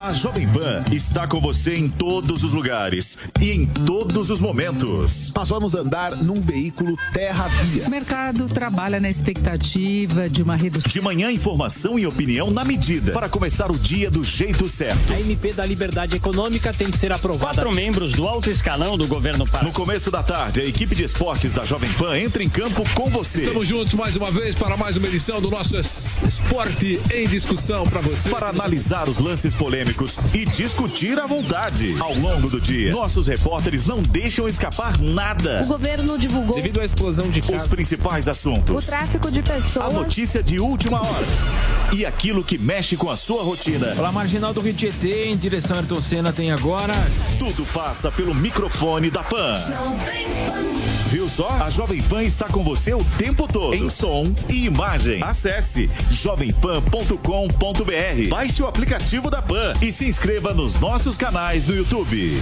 A Jovem Pan está com você em todos os lugares e em todos os momentos. Nós vamos andar num veículo terra-via. O mercado trabalha na expectativa de uma redução. De manhã, informação e opinião na medida para começar o dia do jeito certo. A MP da Liberdade Econômica tem que ser aprovada. 4 membros do alto escalão do governo Pará. No começo da tarde, a equipe de esportes da Jovem Pan entra em campo com você. Estamos juntos mais uma vez para mais uma edição do nosso Esporte em Discussão para você. Para analisar os lances polêmicos e discutir à vontade. Ao longo do dia, nossos repórteres não deixam escapar nada. O governo divulgou, devido à explosão de casos, os principais assuntos. O tráfico de pessoas. A notícia de última hora. E aquilo que mexe com a sua rotina. Pela marginal do Rio Tietê, em direção a Ayrton Senna, tem agora... Tudo passa pelo microfone da Pan. Viu só? A Jovem Pan está com você o tempo todo. Em som e imagem. Acesse jovempan.com.br. Baixe o aplicativo da Pan e se inscreva nos nossos canais no YouTube.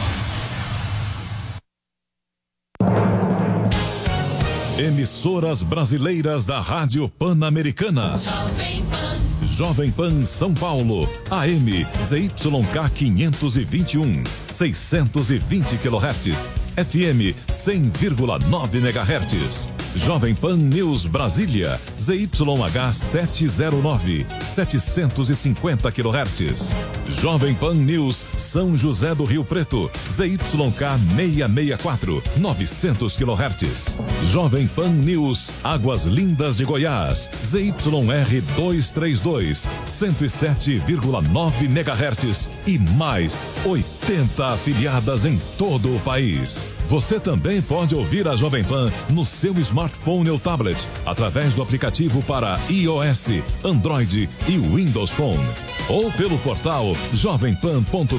Emissoras brasileiras da Rádio Pan-Americana. Jovem Pan São Paulo, AM ZYK 521, 620 kHz, FM 100,9 MHz. Jovem Pan News Brasília, ZYH 709, 750 kHz. Jovem Pan News São José do Rio Preto, ZYK 664, 900 kHz. Jovem Pan News Águas Lindas de Goiás, ZYR 232, 107,9 MHz e mais 80 afiliadas em todo o país. Você também pode ouvir a Jovem Pan no seu smartphone ou tablet, através do aplicativo para iOS, Android e Windows Phone. Ou pelo portal jovempan.com.br.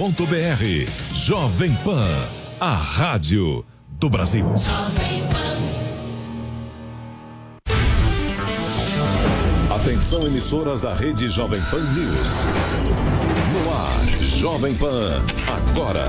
Jovem Pan, a rádio do Brasil. Atenção, emissoras da rede Jovem Pan News. No ar, Jovem Pan, agora.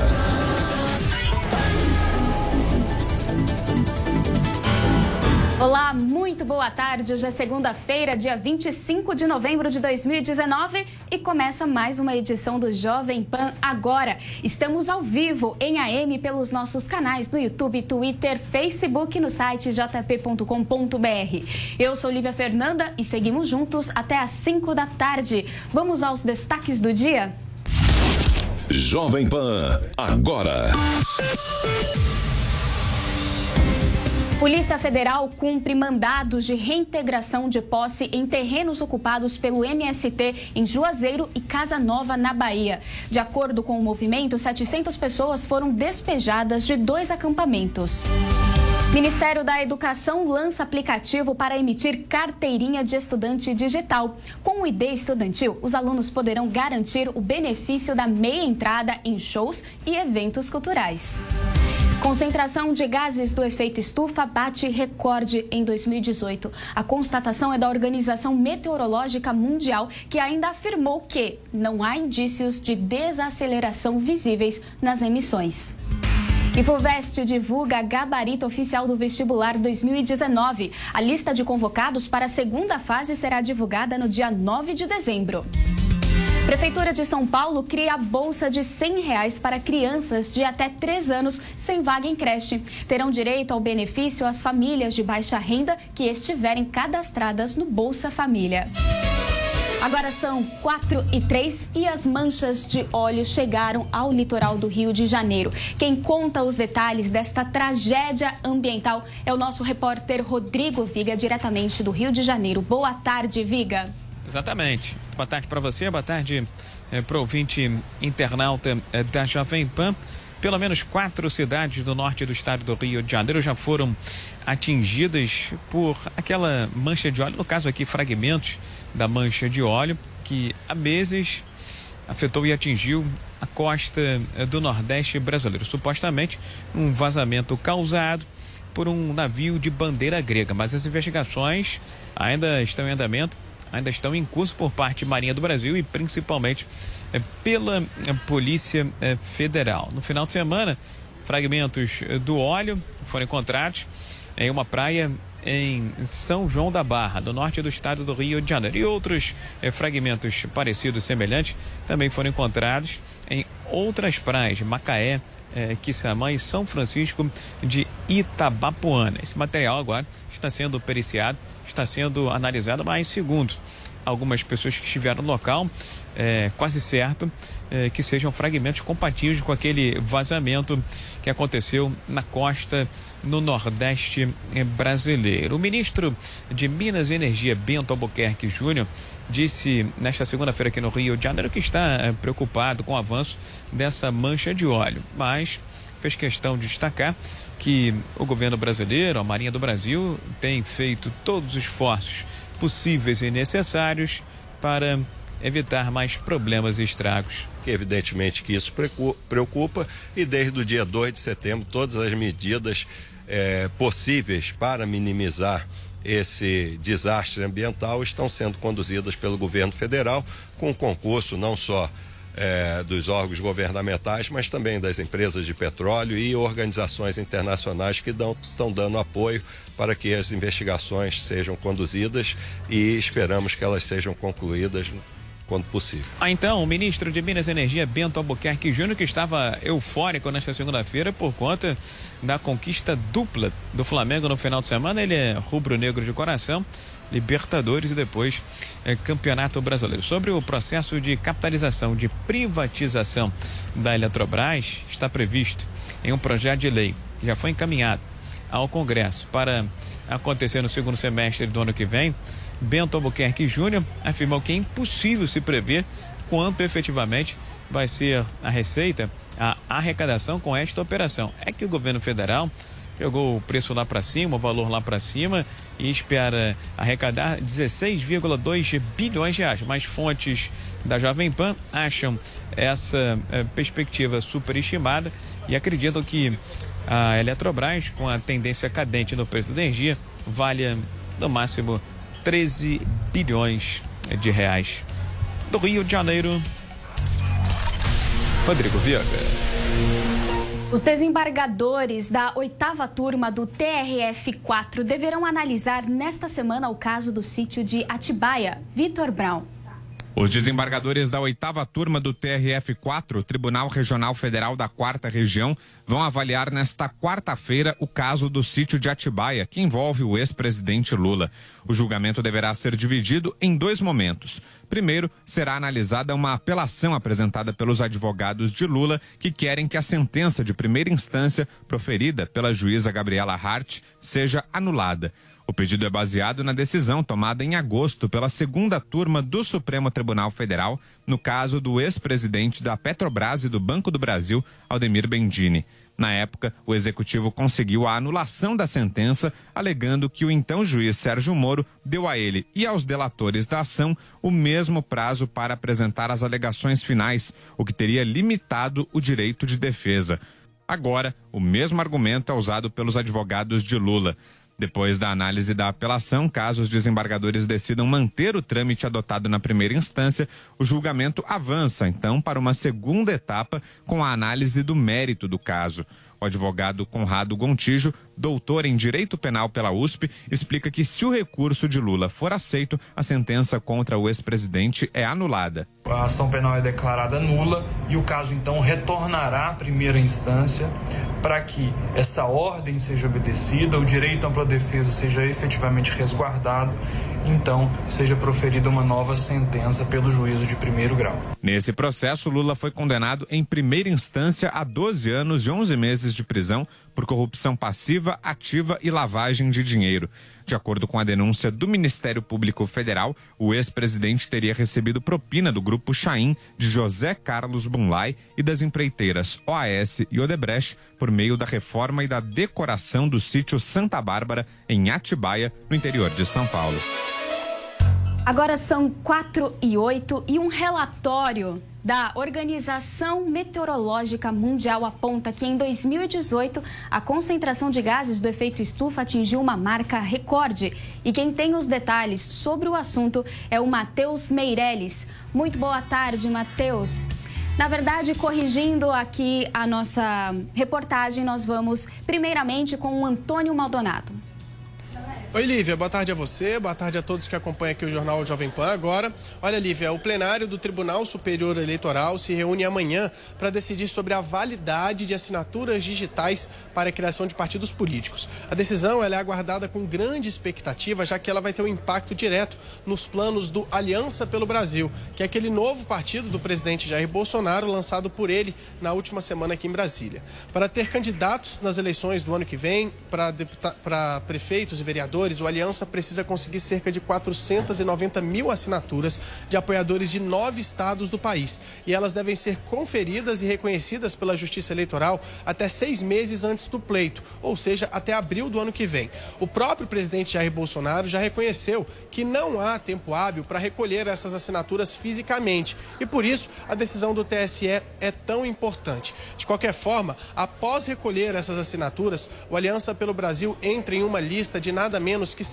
Olá, muito boa tarde. Hoje é segunda-feira, dia 25 de novembro de 2019 e começa mais uma edição do Jovem Pan Agora. Estamos ao vivo em AM pelos nossos canais no YouTube, Twitter, Facebook e no site jp.com.br. Eu sou Lívia Fernanda e seguimos juntos até às 5 da tarde. Vamos aos destaques do dia? Jovem Pan Agora. Polícia Federal cumpre mandados de reintegração de posse em terrenos ocupados pelo MST em Juazeiro e Casa Nova, na Bahia. De acordo com o movimento, 700 pessoas foram despejadas de 2 acampamentos. Ministério da Educação lança aplicativo para emitir carteirinha de estudante digital. Com o ID estudantil, os alunos poderão garantir o benefício da meia entrada em shows e eventos culturais. Concentração de gases do efeito estufa bate recorde em 2018. A constatação é da Organização Meteorológica Mundial, que ainda afirmou que não há indícios de desaceleração visíveis nas emissões. Infovest divulga gabarito oficial do vestibular 2019. A lista de convocados para a segunda fase será divulgada no dia 9 de dezembro. Prefeitura de São Paulo cria a bolsa de R$100 para crianças de até 3 anos sem vaga em creche. Terão direito ao benefício as famílias de baixa renda que estiverem cadastradas no Bolsa Família. Agora são 4h03 e as manchas de óleo chegaram ao litoral do Rio de Janeiro. Quem conta os detalhes desta tragédia ambiental é o nosso repórter Rodrigo Viga, diretamente do Rio de Janeiro. Boa tarde, Viga. Exatamente. Boa tarde para você, boa tarde para o ouvinte internauta da Jovem Pan. Pelo menos 4 cidades do norte do estado do Rio de Janeiro já foram atingidas por aquela mancha de óleo, no caso aqui fragmentos da mancha de óleo, que há meses afetou e atingiu a costa do Nordeste brasileiro. Supostamente um vazamento causado por um navio de bandeira grega, mas as investigações ainda estão em andamento, ainda estão em curso por parte da Marinha do Brasil e principalmente pela Polícia Federal. No final de semana, fragmentos do óleo foram encontrados em uma praia em São João da Barra, no norte do estado do Rio de Janeiro. E outros fragmentos parecidos, semelhantes, também foram encontrados em outras praias, Macaé, Quissamã e São Francisco de Itabapoana. Esse material agora está sendo periciado, está sendo analisado, mas segundo algumas pessoas que estiveram no local, quase certo que sejam fragmentos compatíveis com aquele vazamento que aconteceu na costa no Nordeste brasileiro. O ministro de Minas e Energia, Bento Albuquerque Júnior, disse nesta segunda-feira aqui no Rio de Janeiro que está preocupado com o avanço dessa mancha de óleo, mas fez questão de destacar que o governo brasileiro, a Marinha do Brasil, tem feito todos os esforços possíveis e necessários para evitar mais problemas e estragos. Evidentemente que isso preocupa, e desde o dia 2 de setembro todas as medidas possíveis para minimizar esse desastre ambiental estão sendo conduzidas pelo governo federal, com concurso não só dos órgãos governamentais, mas também das empresas de petróleo e organizações internacionais que estão dando apoio para que as investigações sejam conduzidas, e esperamos que elas sejam concluídas quando possível. Então, o ministro de Minas e Energia, Bento Albuquerque Júnior, que estava eufórico nesta segunda-feira por conta da conquista dupla do Flamengo no final de semana. Ele é rubro-negro de coração, Libertadores e depois Campeonato Brasileiro. Sobre o processo de capitalização, de privatização da Eletrobras, está previsto em um projeto de lei que já foi encaminhado ao Congresso para acontecer no segundo semestre do ano que vem. Bento Albuquerque Júnior afirmou que é impossível se prever quanto efetivamente vai ser a receita, a arrecadação com esta operação. É que o governo federal jogou o preço lá para cima, o valor lá para cima, e espera arrecadar 16,2 bilhões de reais. Mas fontes da Jovem Pan acham essa perspectiva superestimada e acreditam que a Eletrobras, com a tendência cadente no preço da energia, valha no máximo 13 bilhões de reais. Do Rio de Janeiro, Rodrigo Viaga. Os desembargadores da 8ª turma do TRF-4 deverão analisar nesta semana o caso do sítio de Atibaia. Vitor Brown. Os desembargadores da 8ª turma do TRF-4, Tribunal Regional Federal da 4ª Região, vão avaliar nesta quarta-feira o caso do sítio de Atibaia, que envolve o ex-presidente Lula. O julgamento deverá ser dividido em 2 momentos. Primeiro, será analisada uma apelação apresentada pelos advogados de Lula, que querem que a sentença de primeira instância, proferida pela juíza Gabriela Hart, seja anulada. O pedido é baseado na decisão tomada em agosto pela 2ª turma do Supremo Tribunal Federal, no caso do ex-presidente da Petrobras e do Banco do Brasil, Aldemir Bendini. Na época, o executivo conseguiu a anulação da sentença, alegando que o então juiz Sérgio Moro deu a ele e aos delatores da ação o mesmo prazo para apresentar as alegações finais, o que teria limitado o direito de defesa. Agora, o mesmo argumento é usado pelos advogados de Lula. Depois da análise da apelação, caso os desembargadores decidam manter o trâmite adotado na primeira instância, o julgamento avança, então, para uma segunda etapa com a análise do mérito do caso. O advogado Conrado Gontijo, doutor em Direito Penal pela USP, explica que se o recurso de Lula for aceito, a sentença contra o ex-presidente é anulada. A ação penal é declarada nula e o caso, então, retornará à primeira instância para que essa ordem seja obedecida, o direito à ampla defesa seja efetivamente resguardado, então seja proferida uma nova sentença pelo juízo de primeiro grau. Nesse processo, Lula foi condenado em primeira instância a 12 anos e 11 meses de prisão por corrupção passiva, ativa e lavagem de dinheiro. De acordo com a denúncia do Ministério Público Federal, o ex-presidente teria recebido propina do grupo Chaim, de José Carlos Bunlai e das empreiteiras OAS e Odebrecht por meio da reforma e da decoração do sítio Santa Bárbara, em Atibaia, no interior de São Paulo. Agora são 4h08 e um relatório da Organização Meteorológica Mundial aponta que em 2018 a concentração de gases do efeito estufa atingiu uma marca recorde. E quem tem os detalhes sobre o assunto é o Matheus Meirelles. Muito boa tarde, Matheus. Na verdade, corrigindo aqui a nossa reportagem, nós vamos primeiramente com o Antônio Maldonado. Oi, Lívia, boa tarde a você, boa tarde a todos que acompanham aqui o Jornal Jovem Pan agora. Olha, Lívia, o plenário do Tribunal Superior Eleitoral se reúne amanhã para decidir sobre a validade de assinaturas digitais para a criação de partidos políticos. A decisão ela é aguardada com grande expectativa, já que ela vai ter um impacto direto nos planos do Aliança pelo Brasil, que é aquele novo partido do presidente Jair Bolsonaro, lançado por ele na última semana aqui em Brasília. Para ter candidatos nas eleições do ano que vem, para prefeitos e vereadores, o Aliança precisa conseguir cerca de 490 mil assinaturas de apoiadores de 9 estados do país. E elas devem ser conferidas e reconhecidas pela Justiça Eleitoral até 6 meses antes do pleito, ou seja, até abril do ano que vem. O próprio presidente Jair Bolsonaro já reconheceu que não há tempo hábil para recolher essas assinaturas fisicamente. E por isso, a decisão do TSE é tão importante. De qualquer forma, após recolher essas assinaturas, o Aliança pelo Brasil entra em uma lista de nada menos que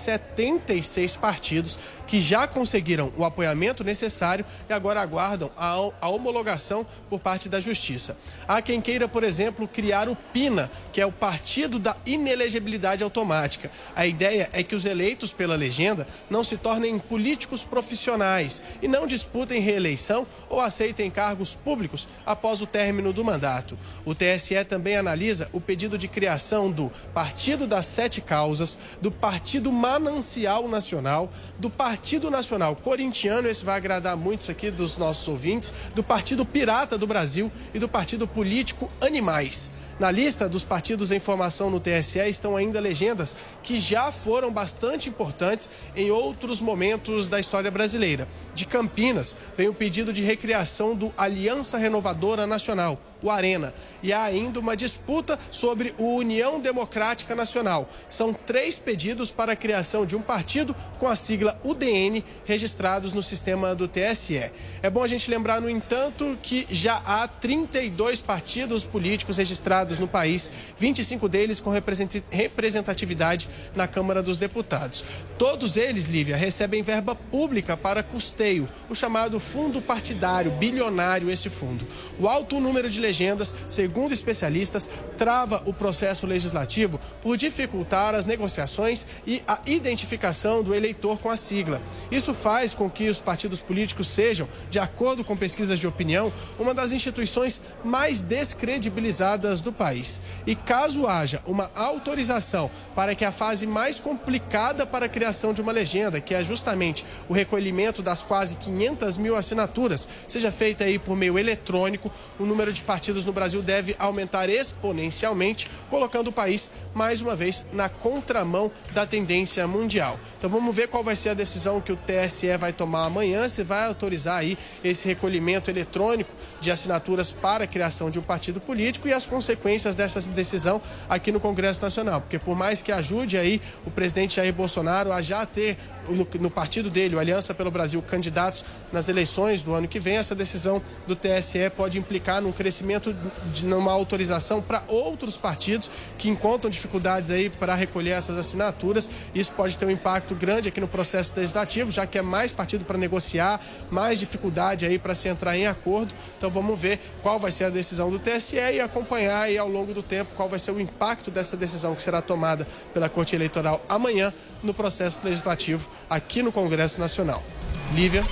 76 partidos que já conseguiram o apoiamento necessário e agora aguardam a homologação por parte da Justiça. Há quem queira, por exemplo, criar o PINA, que é o Partido da Inelegibilidade Automática. A ideia é que os eleitos pela legenda não se tornem políticos profissionais e não disputem reeleição ou aceitem cargos públicos após o término do mandato. O TSE também analisa o pedido de criação do Partido das 7 Causas, do Partido Manancial Nacional, do Partido Nacional Corintiano, esse vai agradar muitos aqui dos nossos ouvintes, do Partido Pirata do Brasil e do Partido Político Animais. Na lista dos partidos em formação no TSE estão ainda legendas que já foram bastante importantes em outros momentos da história brasileira. De Campinas, vem o pedido de recriação do Aliança Renovadora Nacional, o Arena. E há ainda uma disputa sobre o União Democrática Nacional. São 3 pedidos para a criação de um partido com a sigla UDN registrados no sistema do TSE. É bom a gente lembrar, no entanto, que já há 32 partidos políticos registrados no país, 25 deles com representatividade na Câmara dos Deputados. Todos eles, Lívia, recebem verba pública para custeio, o chamado fundo partidário, bilionário esse fundo. O alto número de legendas, segundo especialistas, trava o processo legislativo por dificultar as negociações e a identificação do eleitor com a sigla. Isso faz com que os partidos políticos sejam, de acordo com pesquisas de opinião, uma das instituições mais descredibilizadas do país. E caso haja uma autorização para que a fase mais complicada para a criação de uma legenda, que é justamente o recolhimento das quase 500 mil assinaturas, seja feita aí por meio eletrônico, o número de partidos no Brasil deve aumentar exponencialmente, colocando o país, mais uma vez, na contramão da tendência mundial. Então vamos ver qual vai ser a decisão que o TSE vai tomar amanhã, se vai autorizar aí esse recolhimento eletrônico de assinaturas para a criação de um partido político e as consequências dessa decisão aqui no Congresso Nacional. Porque por mais que ajude aí o presidente Jair Bolsonaro a já ter no partido dele, o Aliança pelo Brasil, candidatos nas eleições do ano que vem, essa decisão do TSE pode implicar num crescimento de uma autorização para outros partidos que encontram dificuldades aí para recolher essas assinaturas. Isso pode ter um impacto grande aqui no processo legislativo, já que é mais partido para negociar, mais dificuldade aí para se entrar em acordo. Então vamos ver qual vai ser a decisão do TSE e acompanhar aí ao longo do tempo qual vai ser o impacto dessa decisão que será tomada pela Corte Eleitoral amanhã no processo legislativo aqui no Congresso Nacional. Lívia.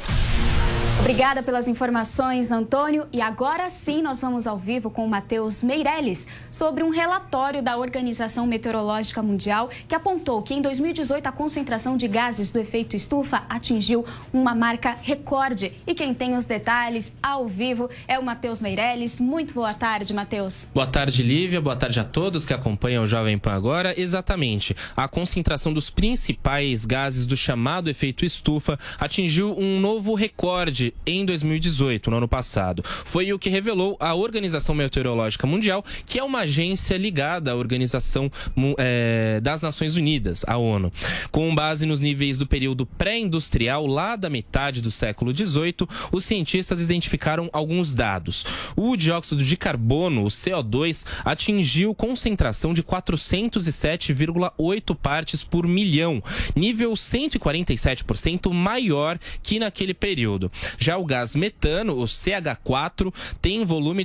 Obrigada pelas informações, Antônio. E agora sim nós vamos ao vivo com o Matheus Meirelles sobre um relatório da Organização Meteorológica Mundial que apontou que em 2018 a concentração de gases do efeito estufa atingiu uma marca recorde. E quem tem os detalhes ao vivo é o Matheus Meirelles. Muito boa tarde, Matheus. Boa tarde, Lívia. Boa tarde a todos que acompanham o Jovem Pan agora. Exatamente. A concentração dos principais gases do chamado efeito estufa atingiu um novo recorde em 2018, no ano passado. Foi o que revelou a Organização Meteorológica Mundial, que é uma agência ligada à Organização das Nações Unidas, a ONU. Com base nos níveis do período pré-industrial, lá da metade do século XVIII, os cientistas identificaram alguns dados. O dióxido de carbono, o CO2, atingiu concentração de 407,8 partes por milhão, nível 147% maior que naquele período. Já o gás metano, o CH4, tem volume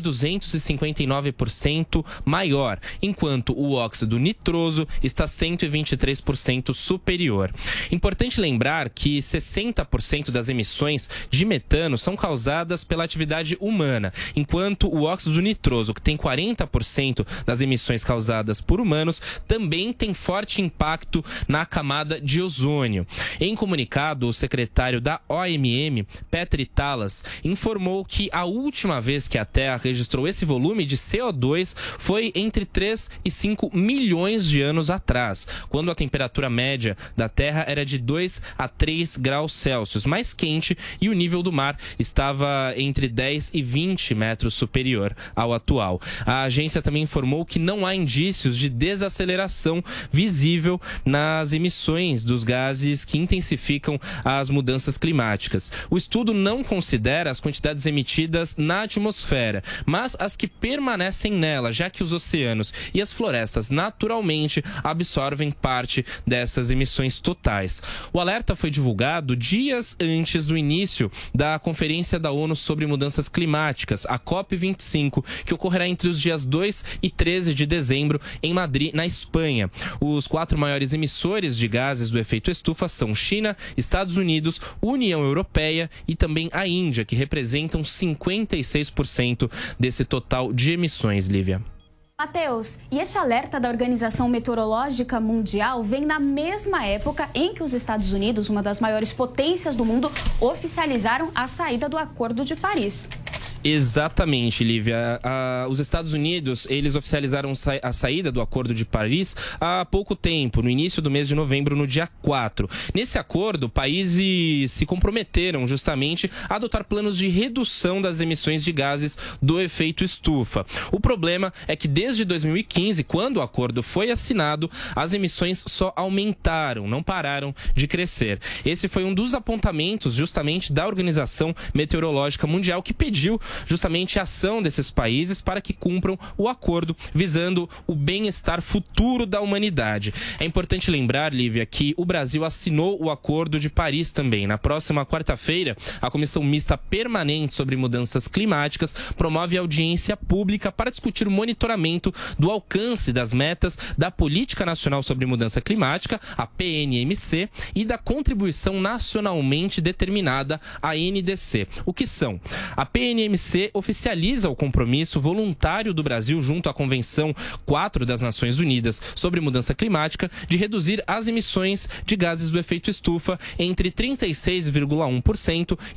259% maior, enquanto o óxido nitroso está 123% superior. Importante lembrar que 60% das emissões de metano são causadas pela atividade humana, enquanto o óxido nitroso, que tem 40% das emissões causadas por humanos, também tem forte impacto na camada de ozônio. Em comunicado, o secretário da OMM, Petri Talas, informou que a última vez que a Terra registrou esse volume de CO2 foi entre 3 e 5 milhões de anos atrás, quando a temperatura média da Terra era de 2 a 3 graus Celsius, mais quente, e o nível do mar estava entre 10 e 20 metros superior ao atual. A agência também informou que não há indícios de desaceleração visível nas emissões dos gases que intensificam as mudanças climáticas. O estudo não considera as quantidades emitidas na atmosfera, mas as que permanecem nela, já que os oceanos e as florestas naturalmente absorvem parte dessas emissões totais. O alerta foi divulgado dias antes do início da Conferência da ONU sobre Mudanças Climáticas, a COP25, que ocorrerá entre os dias 2 e 13 de dezembro em Madrid, na Espanha. Os 4 maiores emissores de gases do efeito estufa são China, Estados Unidos, União Europeia e também a Índia, que representam 56% desse total de emissões, Lívia. Matheus, e esse alerta da Organização Meteorológica Mundial vem na mesma época em que os Estados Unidos, uma das maiores potências do mundo, oficializaram a saída do Acordo de Paris. Exatamente, Lívia. Os Estados Unidos, eles oficializaram a saída do Acordo de Paris há pouco tempo, no início do mês de novembro, no dia 4. Nesse acordo, países se comprometeram justamente a adotar planos de redução das emissões de gases do efeito estufa. O problema é que desde 2015, quando o acordo foi assinado, as emissões só aumentaram, não pararam de crescer. Esse foi um dos apontamentos justamente da Organização Meteorológica Mundial, que pediu justamente a ação desses países para que cumpram o acordo, visando o bem-estar futuro da humanidade. É importante lembrar, Lívia, que o Brasil assinou o Acordo de Paris também. Na próxima quarta-feira, a Comissão Mista Permanente sobre Mudanças Climáticas promove audiência pública para discutir o monitoramento do alcance das metas da Política Nacional sobre Mudança Climática, a PNMC, e da Contribuição Nacionalmente Determinada, a NDC. O que são? A PNMC oficializa o compromisso voluntário do Brasil junto à Convenção 4 das Nações Unidas sobre Mudança Climática de reduzir as emissões de gases do efeito estufa entre 36,1% e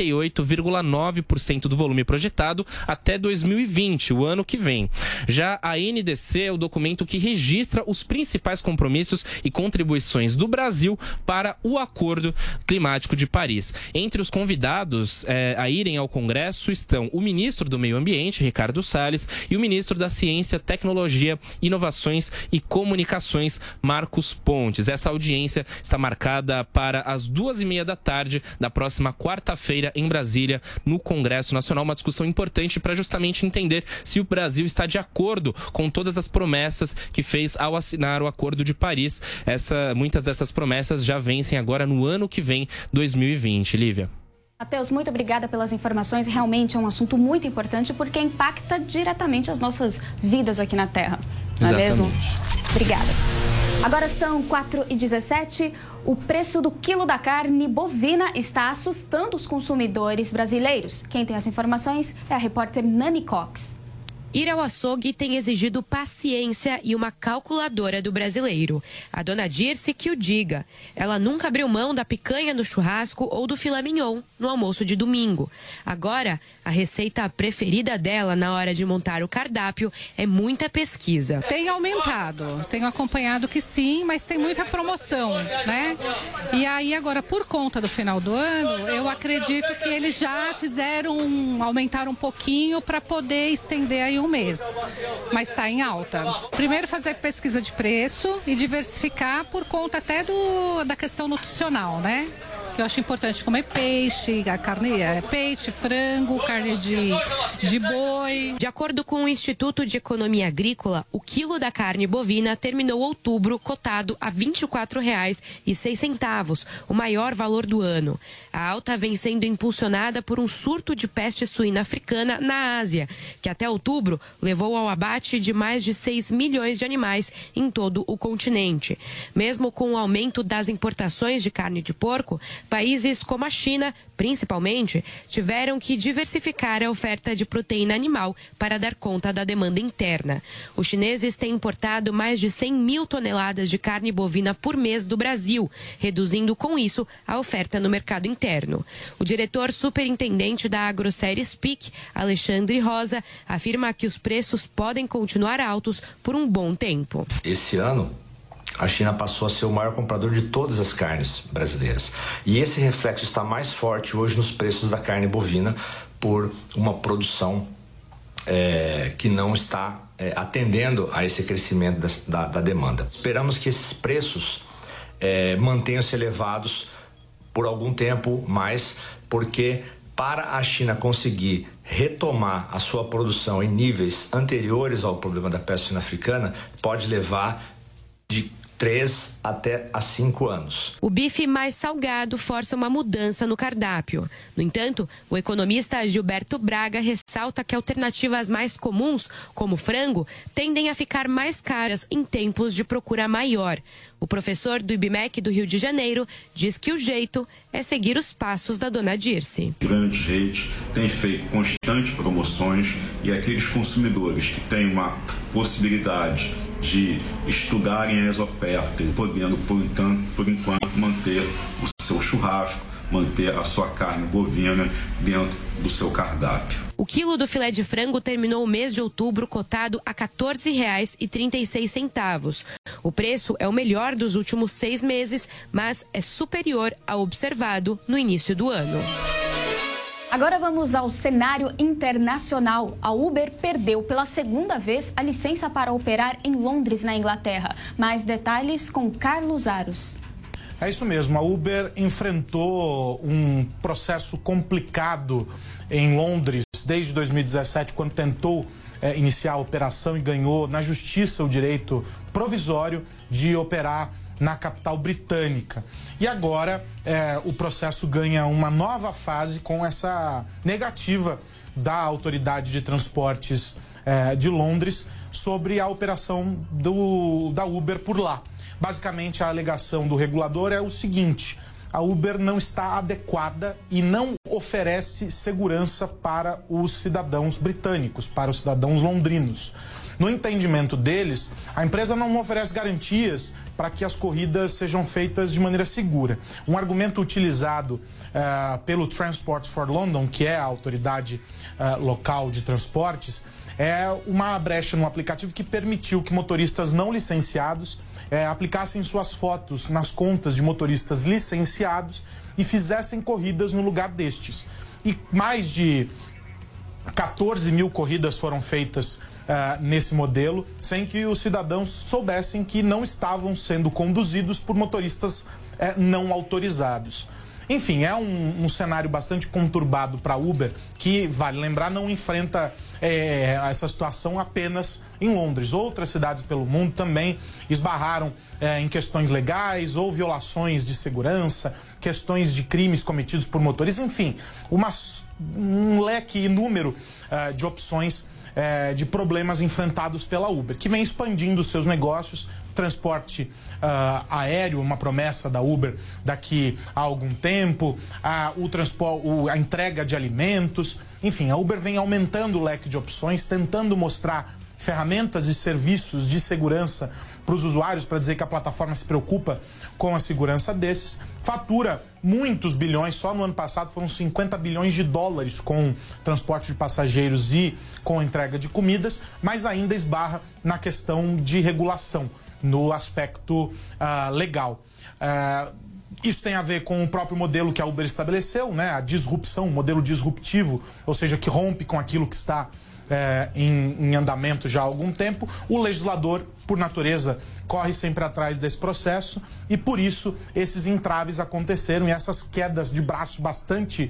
38,9% do volume projetado até 2020, o ano que vem. Já a NDC é o documento que registra os principais compromissos e contribuições do Brasil para o Acordo Climático de Paris. Entre os convidados a irem ao Congresso estão o ministro do Meio Ambiente, Ricardo Salles, e o ministro da Ciência, Tecnologia, Inovações e Comunicações, Marcos Pontes. Essa audiência está marcada para as 2h30 da tarde da próxima quarta-feira em Brasília, no Congresso Nacional. Uma discussão importante para justamente entender se o Brasil está de acordo com todas as promessas que fez ao assinar o Acordo de Paris. Muitas dessas promessas já vencem agora no ano que vem, 2020. Lívia. Matheus, muito obrigada pelas informações. Realmente é um assunto muito importante porque impacta diretamente as nossas vidas aqui na Terra. Não é mesmo? Obrigada. Agora são 4h17. O preço do quilo da carne bovina está assustando os consumidores brasileiros. Quem tem as informações é a repórter Nani Cox. Ir ao açougue tem exigido paciência e uma calculadora do brasileiro. A dona Dirce que o diga. Ela nunca abriu mão da picanha no churrasco ou do filé mignon no almoço de domingo. Agora, a receita preferida dela na hora de montar o cardápio é muita pesquisa. Tem aumentado, tenho acompanhado que sim, mas tem muita promoção, né? E aí agora, por conta do final do ano, eu acredito que eles já aumentaram um pouquinho para poder estender aí um mês, mas está em alta. Primeiro fazer pesquisa de preço e diversificar por conta até da questão nutricional, né? que eu acho importante comer peixe, a carne peixe, frango, carne de boi. De acordo com o Instituto de Economia Agrícola, o quilo da carne bovina terminou outubro cotado a R$ 24,06, o maior valor do ano. A alta vem sendo impulsionada por um surto de peste suína africana na Ásia, que até outubro levou ao abate de mais de 6 milhões de animais em todo o continente. Mesmo com o aumento das importações de carne de porco, países como a China, principalmente, tiveram que diversificar a oferta de proteína animal para dar conta da demanda interna. Os chineses têm importado mais de 100 mil toneladas de carne bovina por mês do Brasil, reduzindo com isso a oferta no mercado interno. O diretor superintendente da AgroSéries PIC, Alexandre Rosa, afirma que os preços podem continuar altos por um bom tempo. Esse ano, a China passou a ser o maior comprador de todas as carnes brasileiras. E esse reflexo está mais forte hoje nos preços da carne bovina por uma produção que não está atendendo a esse crescimento da demanda. Esperamos que esses preços mantenham-se elevados por algum tempo mais, porque para a China conseguir retomar a sua produção em níveis anteriores ao problema da peste suína africana, pode levar de 3 até a 5 anos. O bife mais salgado força uma mudança no cardápio. No entanto, o economista Gilberto Braga ressalta que alternativas mais comuns, como frango, tendem a ficar mais caras em tempos de procura maior. O professor do IBMEC do Rio de Janeiro diz que o jeito é seguir os passos da dona Dirce. Grandes redes têm feito constantes promoções e aqueles consumidores que têm uma possibilidade de estudarem as ofertas, podendo, por enquanto, manter o seu churrasco, manter a sua carne bovina dentro do seu cardápio. O quilo do filé de frango terminou o mês de outubro cotado a R$ 14,36. O preço é o melhor dos últimos 6 meses, mas é superior ao observado no início do ano. Agora vamos ao cenário internacional. A Uber perdeu pela segunda vez a licença para operar em Londres, na Inglaterra. Mais detalhes com Carlos Aros. É isso mesmo, a Uber enfrentou um processo complicado em Londres desde 2017, quando tentou iniciar a operação e ganhou na justiça o direito provisório de operar na capital britânica. E agora o processo ganha uma nova fase com essa negativa da Autoridade de Transportes de Londres sobre a operação da Uber por lá. Basicamente, a alegação do regulador é o seguinte: a Uber não está adequada e não oferece segurança para os cidadãos britânicos, para os cidadãos londrinos. No entendimento deles, a empresa não oferece garantias para que as corridas sejam feitas de maneira segura. Um argumento utilizado pelo Transport for London, que é a autoridade local de transportes, é uma brecha no aplicativo que permitiu que motoristas não licenciados aplicassem suas fotos nas contas de motoristas licenciados e fizessem corridas no lugar destes. E mais de 14 mil corridas foram feitas nesse modelo, sem que os cidadãos soubessem que não estavam sendo conduzidos por motoristas não autorizados. Enfim, é um cenário bastante conturbado para a Uber, que, vale lembrar, não enfrenta essa situação apenas em Londres. Outras cidades pelo mundo também esbarraram em questões legais ou violações de segurança, questões de crimes cometidos por motoristas, enfim, um leque inúmero de opções de problemas enfrentados pela Uber, que vem expandindo seus negócios. Transporte aéreo, uma promessa da Uber daqui a algum tempo, a entrega de alimentos, enfim, a Uber vem aumentando o leque de opções, tentando mostrar ferramentas e serviços de segurança para os usuários, para dizer que a plataforma se preocupa com a segurança desses. Fatura muitos bilhões, só no ano passado foram 50 bilhões de dólares com transporte de passageiros e com entrega de comidas, mas ainda esbarra na questão de regulação, no aspecto legal. Isso tem a ver com o próprio modelo que a Uber estabeleceu, né? A disrupção, o modelo disruptivo, ou seja, que rompe com aquilo que está em andamento já há algum tempo. O legislador, por natureza, corre sempre atrás desse processo e, por isso, esses entraves aconteceram e essas quedas de braço bastante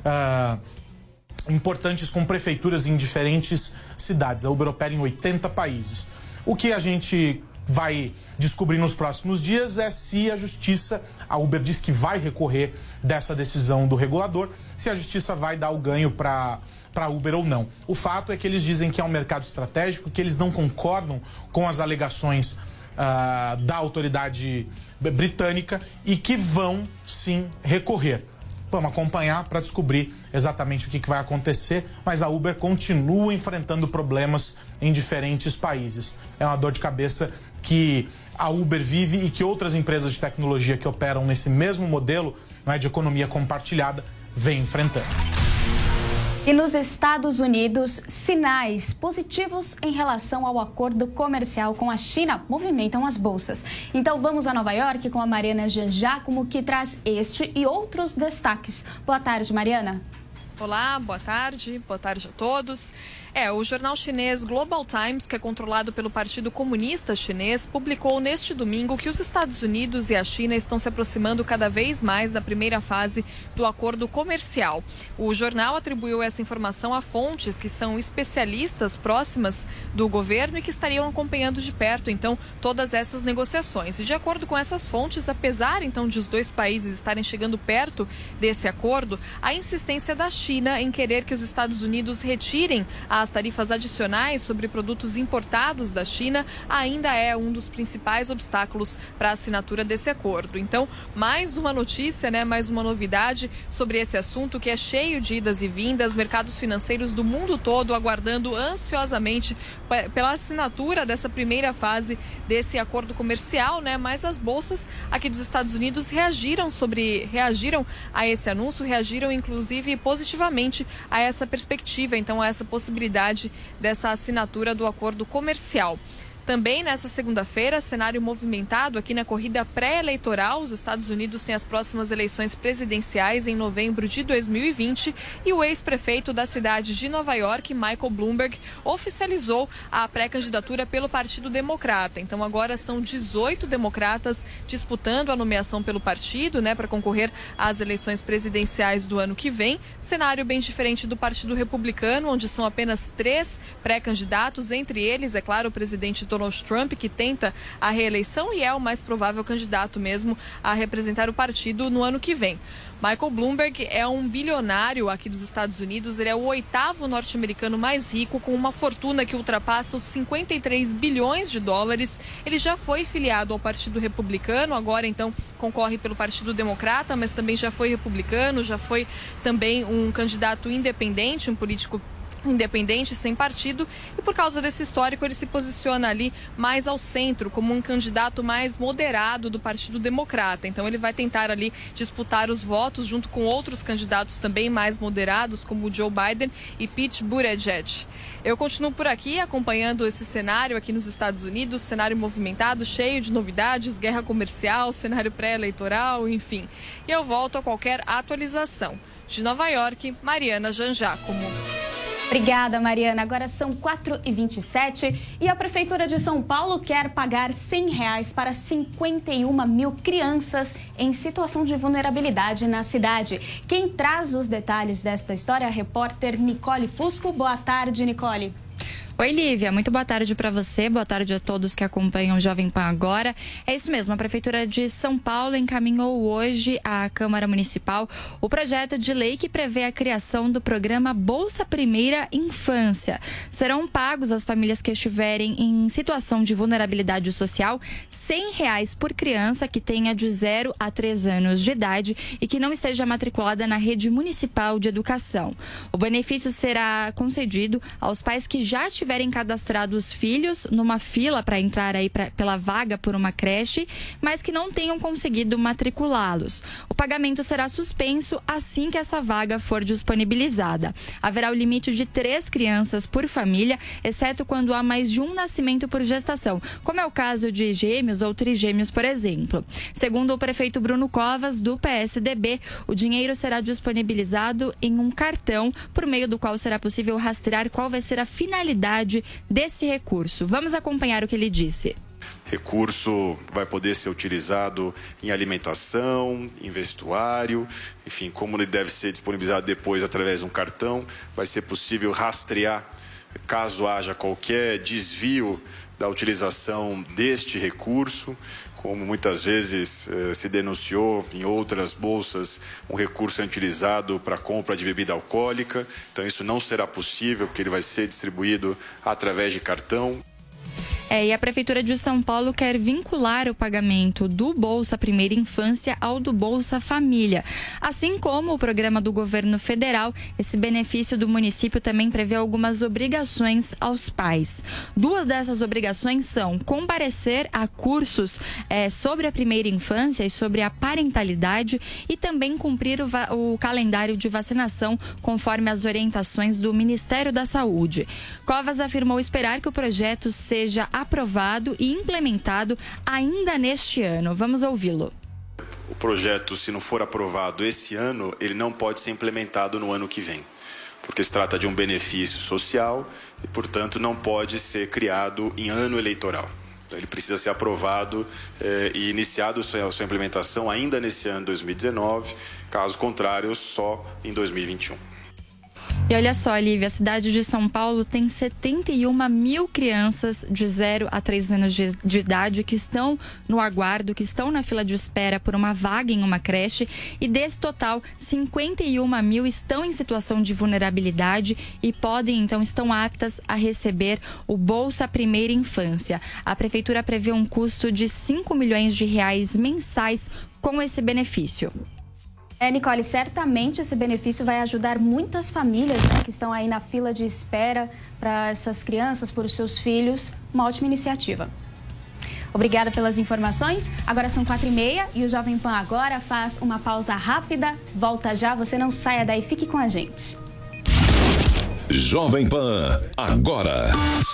importantes com prefeituras em diferentes cidades. A Uber opera em 80 países. O que a gente vai descobrir nos próximos dias é se a justiça, a Uber diz que vai recorrer dessa decisão do regulador, se a justiça vai dar o ganho para a Uber ou não. O fato é que eles dizem que é um mercado estratégico, que eles não concordam com as alegações da autoridade britânica e que vão sim recorrer. Vamos acompanhar para descobrir exatamente o que vai acontecer, mas a Uber continua enfrentando problemas em diferentes países. É uma dor de cabeça que a Uber vive e que outras empresas de tecnologia que operam nesse mesmo modelo, né, de economia compartilhada, vêm enfrentando. E nos Estados Unidos, sinais positivos em relação ao acordo comercial com a China movimentam as bolsas. Então vamos a Nova York com a Mariana Janjacomo, que traz este e outros destaques. Boa tarde, Mariana. Olá, boa tarde a todos. O jornal chinês Global Times, que é controlado pelo Partido Comunista Chinês, publicou neste domingo que os Estados Unidos e a China estão se aproximando cada vez mais da primeira fase do acordo comercial. O jornal atribuiu essa informação a fontes que são especialistas próximas do governo e que estariam acompanhando de perto, então, todas essas negociações. E de acordo com essas fontes, apesar, então, de os dois países estarem chegando perto desse acordo, a insistência da China em querer que os Estados Unidos retirem as tarifas adicionais sobre produtos importados da China ainda é um dos principais obstáculos para a assinatura desse acordo. Então, mais uma notícia, mais uma novidade sobre esse assunto que é cheio de idas e vindas, mercados financeiros do mundo todo aguardando ansiosamente pela assinatura dessa primeira fase desse acordo comercial, mas as bolsas aqui dos Estados Unidos reagiram a esse anúncio, reagiram inclusive positivamente a essa perspectiva, então a essa possibilidade dessa assinatura do acordo comercial. Também nessa segunda-feira, cenário movimentado aqui na corrida pré-eleitoral. Os Estados Unidos têm as próximas eleições presidenciais em novembro de 2020 e o ex-prefeito da cidade de Nova York, Michael Bloomberg, oficializou a pré-candidatura pelo Partido Democrata. Então agora são 18 democratas disputando a nomeação pelo partido, para concorrer às eleições presidenciais do ano que vem. Cenário bem diferente do Partido Republicano, onde são apenas 3 pré-candidatos, entre eles, é claro, o presidente Donald Trump, que tenta a reeleição e é o mais provável candidato mesmo a representar o partido no ano que vem. Michael Bloomberg é um bilionário aqui dos Estados Unidos, ele é o 8º norte-americano mais rico, com uma fortuna que ultrapassa os 53 bilhões de dólares. Ele já foi filiado ao Partido Republicano, agora então concorre pelo Partido Democrata, mas também já foi republicano, já foi também um candidato independente, um político independente, sem partido, e por causa desse histórico ele se posiciona ali mais ao centro, como um candidato mais moderado do Partido Democrata. Então ele vai tentar ali disputar os votos junto com outros candidatos também mais moderados, como o Joe Biden e Pete Buttigieg. Eu continuo por aqui acompanhando esse cenário aqui nos Estados Unidos, cenário movimentado, cheio de novidades, guerra comercial, cenário pré-eleitoral, enfim. E eu volto a qualquer atualização. De Nova York, Mariana Janjacomo. Obrigada, Mariana. Agora são 4h27 e a Prefeitura de São Paulo quer pagar R$100 para 51 mil crianças em situação de vulnerabilidade na cidade. Quem traz os detalhes desta história é a repórter Nicole Fusco. Boa tarde, Nicole. Oi, Lívia. Muito boa tarde para você. Boa tarde a todos que acompanham o Jovem Pan agora. É isso mesmo, a Prefeitura de São Paulo encaminhou hoje à Câmara Municipal o projeto de lei que prevê a criação do programa Bolsa Primeira Infância. Serão pagos às famílias que estiverem em situação de vulnerabilidade social R$100 por criança que tenha de 0 a 3 anos de idade e que não esteja matriculada na rede municipal de educação. O benefício será concedido aos pais que já tiverem tiverem cadastrados filhos numa fila para entrar aí pela vaga por uma creche, mas que não tenham conseguido matriculá-los. O pagamento será suspenso assim que essa vaga for disponibilizada. Haverá o limite de 3 crianças por família, exceto quando há mais de um nascimento por gestação, como é o caso de gêmeos ou trigêmeos, por exemplo. Segundo o prefeito Bruno Covas, do PSDB, o dinheiro será disponibilizado em um cartão, por meio do qual será possível rastrear qual vai ser a finalidade desse recurso. Vamos acompanhar o que ele disse. Recurso vai poder ser utilizado em alimentação, em vestuário, enfim, como ele deve ser disponibilizado depois através de um cartão, vai ser possível rastrear caso haja qualquer desvio da utilização deste recurso, como muitas vezes se denunciou em outras bolsas, um recurso é utilizado para compra de bebida alcoólica. Então isso não será possível, porque ele vai ser distribuído através de cartão. E a Prefeitura de São Paulo quer vincular o pagamento do Bolsa Primeira Infância ao do Bolsa Família. Assim como o programa do governo federal, esse benefício do município também prevê algumas obrigações aos pais. 2 dessas obrigações são comparecer a cursos sobre a primeira infância e sobre a parentalidade e também cumprir o calendário de vacinação conforme as orientações do Ministério da Saúde. Covas afirmou esperar que o projeto seja aprovado e implementado ainda neste ano. Vamos ouvi-lo. O projeto, se não for aprovado esse ano, ele não pode ser implementado no ano que vem, porque se trata de um benefício social e, portanto, não pode ser criado em ano eleitoral. Então, ele precisa ser aprovado e iniciado a sua implementação ainda nesse ano 2019, caso contrário, só em 2021. E olha só, Lívia, a cidade de São Paulo tem 71 mil crianças de 0 a 3 anos de idade que estão no aguardo, que estão na fila de espera por uma vaga em uma creche. E desse total, 51 mil estão em situação de vulnerabilidade e estão aptas a receber o Bolsa Primeira Infância. A Prefeitura prevê um custo de R$5 milhões mensais com esse benefício. Nicole, certamente esse benefício vai ajudar muitas famílias, né, que estão aí na fila de espera para essas crianças, por os seus filhos. Uma ótima iniciativa. Obrigada pelas informações. Agora são 4h30 e o Jovem Pan agora faz uma pausa rápida. Volta já, você não saia daí, fique com a gente. Jovem Pan, agora.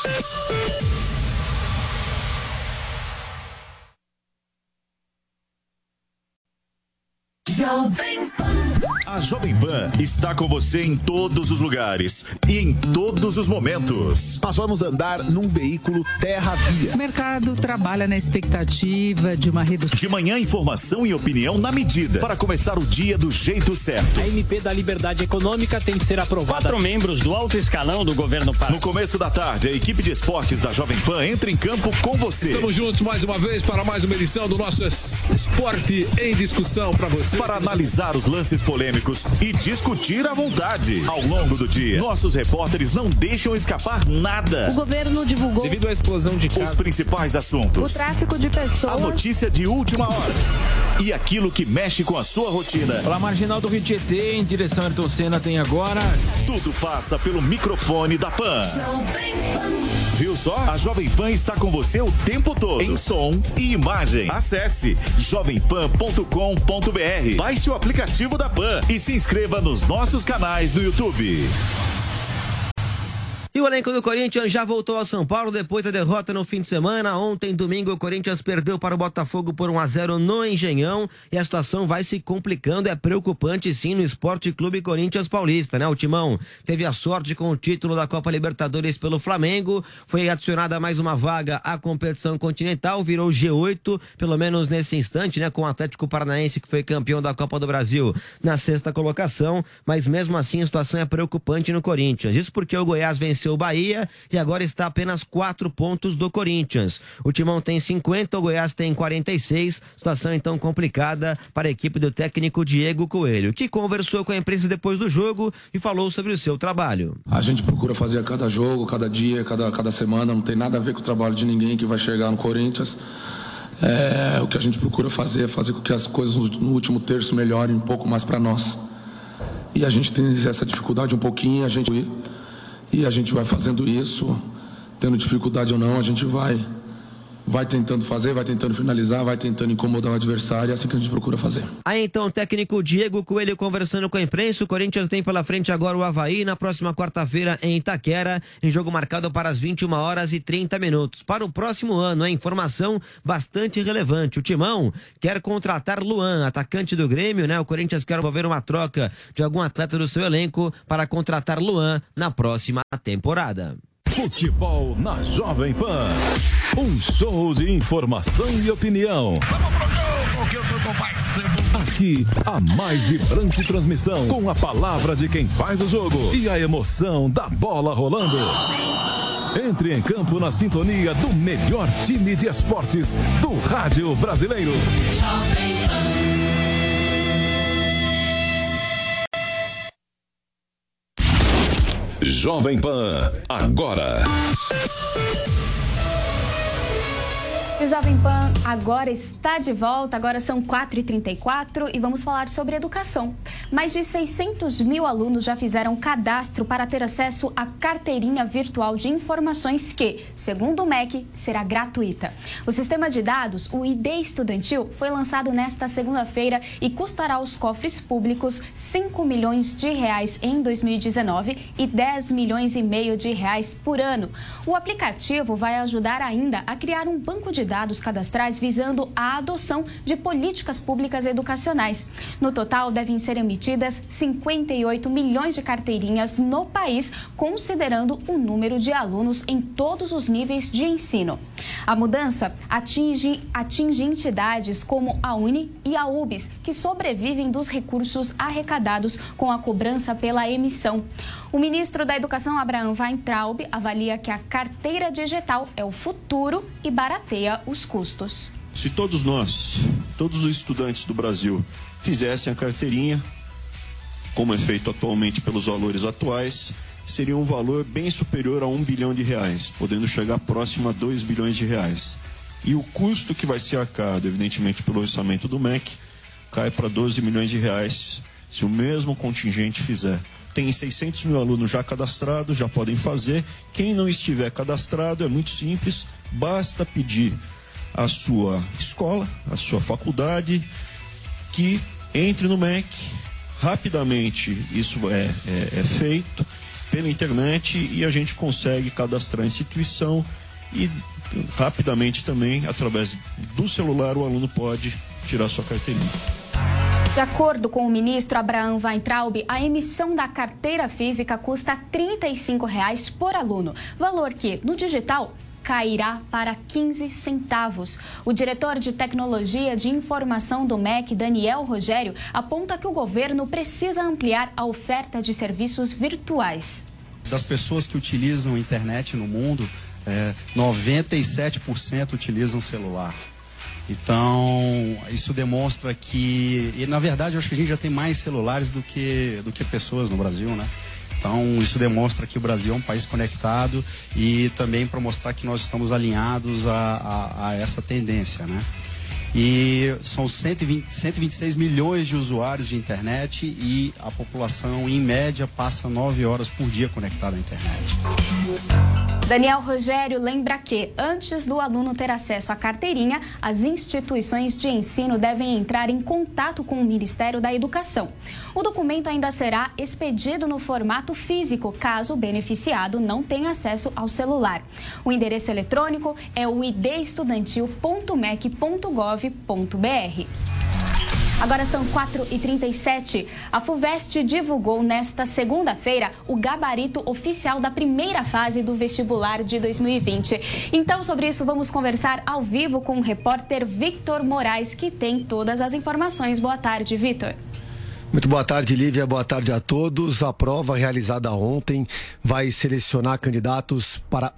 A Jovem Pan está com você em todos os lugares e em todos os momentos. Nós vamos andar num veículo terra-via. O mercado trabalha na expectativa de uma redução. De manhã, informação e opinião na medida para começar o dia do jeito certo. A MP da Liberdade Econômica tem que ser aprovada. 4 membros do alto escalão do governo Pará. No começo da tarde, a equipe de esportes da Jovem Pan entra em campo com você. Estamos juntos mais uma vez para mais uma edição do nosso Esporte em Discussão para você. Para analisar os lances polêmicos e discutir à vontade. Ao longo do dia, nossos repórteres não deixam escapar nada. O governo divulgou, devido à explosão de casos, os principais assuntos. O tráfico de pessoas. A notícia de última hora. E aquilo que mexe com a sua rotina. Pela marginal do Rio Tietê, em direção a Ayrton Senna, tem agora... Tudo passa pelo microfone da Pan. Viu só? A Jovem Pan está com você o tempo todo. Em som e imagem. Acesse jovempan.com.br. Baixe o aplicativo da Pan e se inscreva nos nossos canais no YouTube. E o elenco do Corinthians já voltou a São Paulo depois da derrota no fim de semana. Ontem, domingo, o Corinthians perdeu para o Botafogo por 1-0 no Engenhão e a situação vai se complicando. É preocupante, sim, no Esporte Clube Corinthians Paulista, né? O Timão teve a sorte com o título da Copa Libertadores pelo Flamengo. Foi adicionada mais uma vaga à competição continental, virou G8, pelo menos nesse instante, né? Com o Atlético Paranaense, que foi campeão da Copa do Brasil na 6ª colocação. Mas mesmo assim, a situação é preocupante no Corinthians. Isso porque o Goiás venceu o Bahia e agora está a apenas 4 pontos do Corinthians. O Timão tem 50, o Goiás tem 46. Situação então complicada para a equipe do técnico Diego Coelho, que conversou com a imprensa depois do jogo e falou sobre o seu trabalho. A gente procura fazer a cada jogo, cada dia, cada semana, não tem nada a ver com o trabalho de ninguém que vai chegar no Corinthians. O que a gente procura fazer é fazer com que as coisas no último terço melhorem um pouco mais para nós. E a gente tem essa dificuldade um pouquinho, e a gente vai fazendo isso tendo dificuldade ou não, a gente vai tentando fazer, vai tentando finalizar, vai tentando incomodar o adversário, é assim que a gente procura fazer. Aí então o técnico Diego Coelho conversando com a imprensa. O Corinthians tem pela frente agora o Avaí na próxima quarta-feira em Itaquera, em jogo marcado para as 21h30. Para o próximo ano, a informação bastante relevante: o Timão quer contratar Luan, atacante do Grêmio, né? O Corinthians quer envolver uma troca de algum atleta do seu elenco para contratar Luan na próxima temporada. Futebol na Jovem Pan. Um show de informação e opinião. Aqui, a mais vibrante transmissão, com a palavra de quem faz o jogo e a emoção da bola rolando. Entre em campo na sintonia do melhor time de esportes do rádio brasileiro. Jovem Pan, agora. O Jovem Pan agora está de volta, agora são 4h34 e vamos falar sobre educação. Mais de 600 mil alunos já fizeram cadastro para ter acesso à carteirinha virtual de informações que, segundo o MEC, será gratuita. O sistema de dados, o ID Estudantil, foi lançado nesta segunda-feira e custará aos cofres públicos 5 milhões de reais em 2019 e 10 milhões e meio de reais por ano. O aplicativo vai ajudar ainda a criar um banco de dados cadastrais visando a adoção de políticas públicas educacionais. No total, devem ser emitidas 58 milhões de carteirinhas no país, considerando o número de alunos em todos os níveis de ensino. A mudança atinge entidades como a Uni e a UBS, que sobrevivem dos recursos arrecadados com a cobrança pela emissão. O ministro da Educação, Abraham Weintraub, avalia que a carteira digital é o futuro e barateia os custos. Se todos nós, todos os estudantes do Brasil, fizessem a carteirinha, como é feito atualmente pelos valores atuais, seria um valor bem superior a R$1 bilhão, podendo chegar próximo a R$2 bilhões. E o custo que vai ser arcado, evidentemente, pelo orçamento do MEC, cai para R$12 milhões, se o mesmo contingente fizer. Tem 600 mil alunos já cadastrados, já podem fazer. Quem não estiver cadastrado, é muito simples, basta pedir à sua escola, à sua faculdade, que entre no MEC. Rapidamente isso é feito pela internet e a gente consegue cadastrar a instituição e rapidamente também, através do celular, o aluno pode tirar sua carteirinha. De acordo com o ministro Abraham Weintraub, a emissão da carteira física custa R$ 35 por aluno, valor que, no digital, cairá para 15 centavos. O diretor de Tecnologia de Informação do MEC, Daniel Rogério, aponta que o governo precisa ampliar a oferta de serviços virtuais. Das pessoas que utilizam a internet no mundo, 97% utilizam celular. Então, isso demonstra que, e na verdade, eu acho que a gente já tem mais celulares do que pessoas no Brasil, né? Então, isso demonstra que o Brasil é um país conectado e também para mostrar que nós estamos alinhados a essa tendência, né? E são 126 milhões de usuários de internet e a população, em média, passa 9 horas por dia conectada à internet. Daniel Rogério lembra que, antes do aluno ter acesso à carteirinha, as instituições de ensino devem entrar em contato com o Ministério da Educação. O documento ainda será expedido no formato físico, caso o beneficiado não tenha acesso ao celular. O endereço eletrônico é o idestudantil.mec.gov.br. Agora são 4h37. A FUVEST divulgou nesta segunda-feira o gabarito oficial da primeira fase do vestibular de 2020. Então, sobre isso, vamos conversar ao vivo com o repórter Victor Moraes, que tem todas as informações. Boa tarde, Victor. Muito boa tarde, Lívia. Boa tarde a todos. A prova realizada ontem vai selecionar candidatos para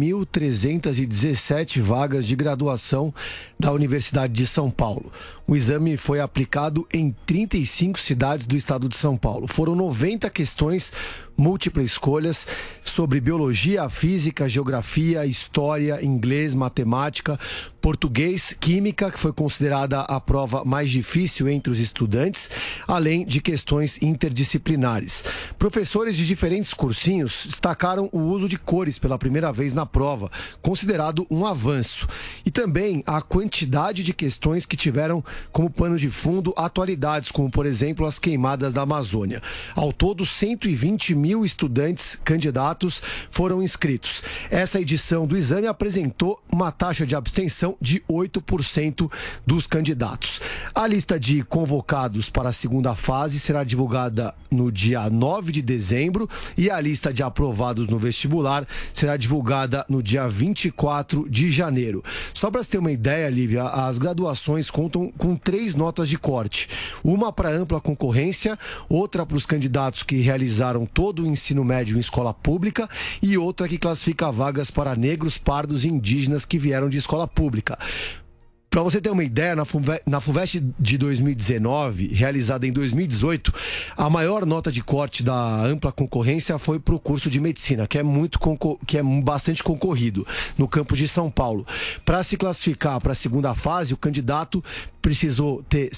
8.317 vagas de graduação da Universidade de São Paulo. O exame foi aplicado em 35 cidades do estado de São Paulo. Foram 90 questões múltiplas escolhas sobre biologia, física, geografia, história, inglês, matemática, português, química, que foi considerada a prova mais difícil entre os estudantes, além de questões interdisciplinares. Professores de diferentes cursinhos destacaram o uso de cores pela primeira vez na prova, considerado um avanço. E também a quantidade de questões que tiveram como pano de fundo atualidades, como, por exemplo, as queimadas da Amazônia. Ao todo, 120 mil estudantes candidatos foram inscritos. Essa edição do exame apresentou uma taxa de abstenção de 8% dos candidatos. A lista de convocados para a segunda fase será divulgada no dia 9 de dezembro e a lista de aprovados no vestibular será divulgada no dia 24 de janeiro. Só para você ter uma ideia, Lívia, as graduações contam com 3 notas de corte. Uma para ampla concorrência, outra para os candidatos que realizaram todo o ensino médio em escola pública e outra que classifica vagas para negros, pardos e indígenas que vieram de escola pública. Para você ter uma ideia, na FUVEST de 2019, realizada em 2018, a maior nota de corte da ampla concorrência foi para o curso de medicina, que é bastante concorrido, no campus de São Paulo. Para se classificar para a segunda fase, o candidato precisou ter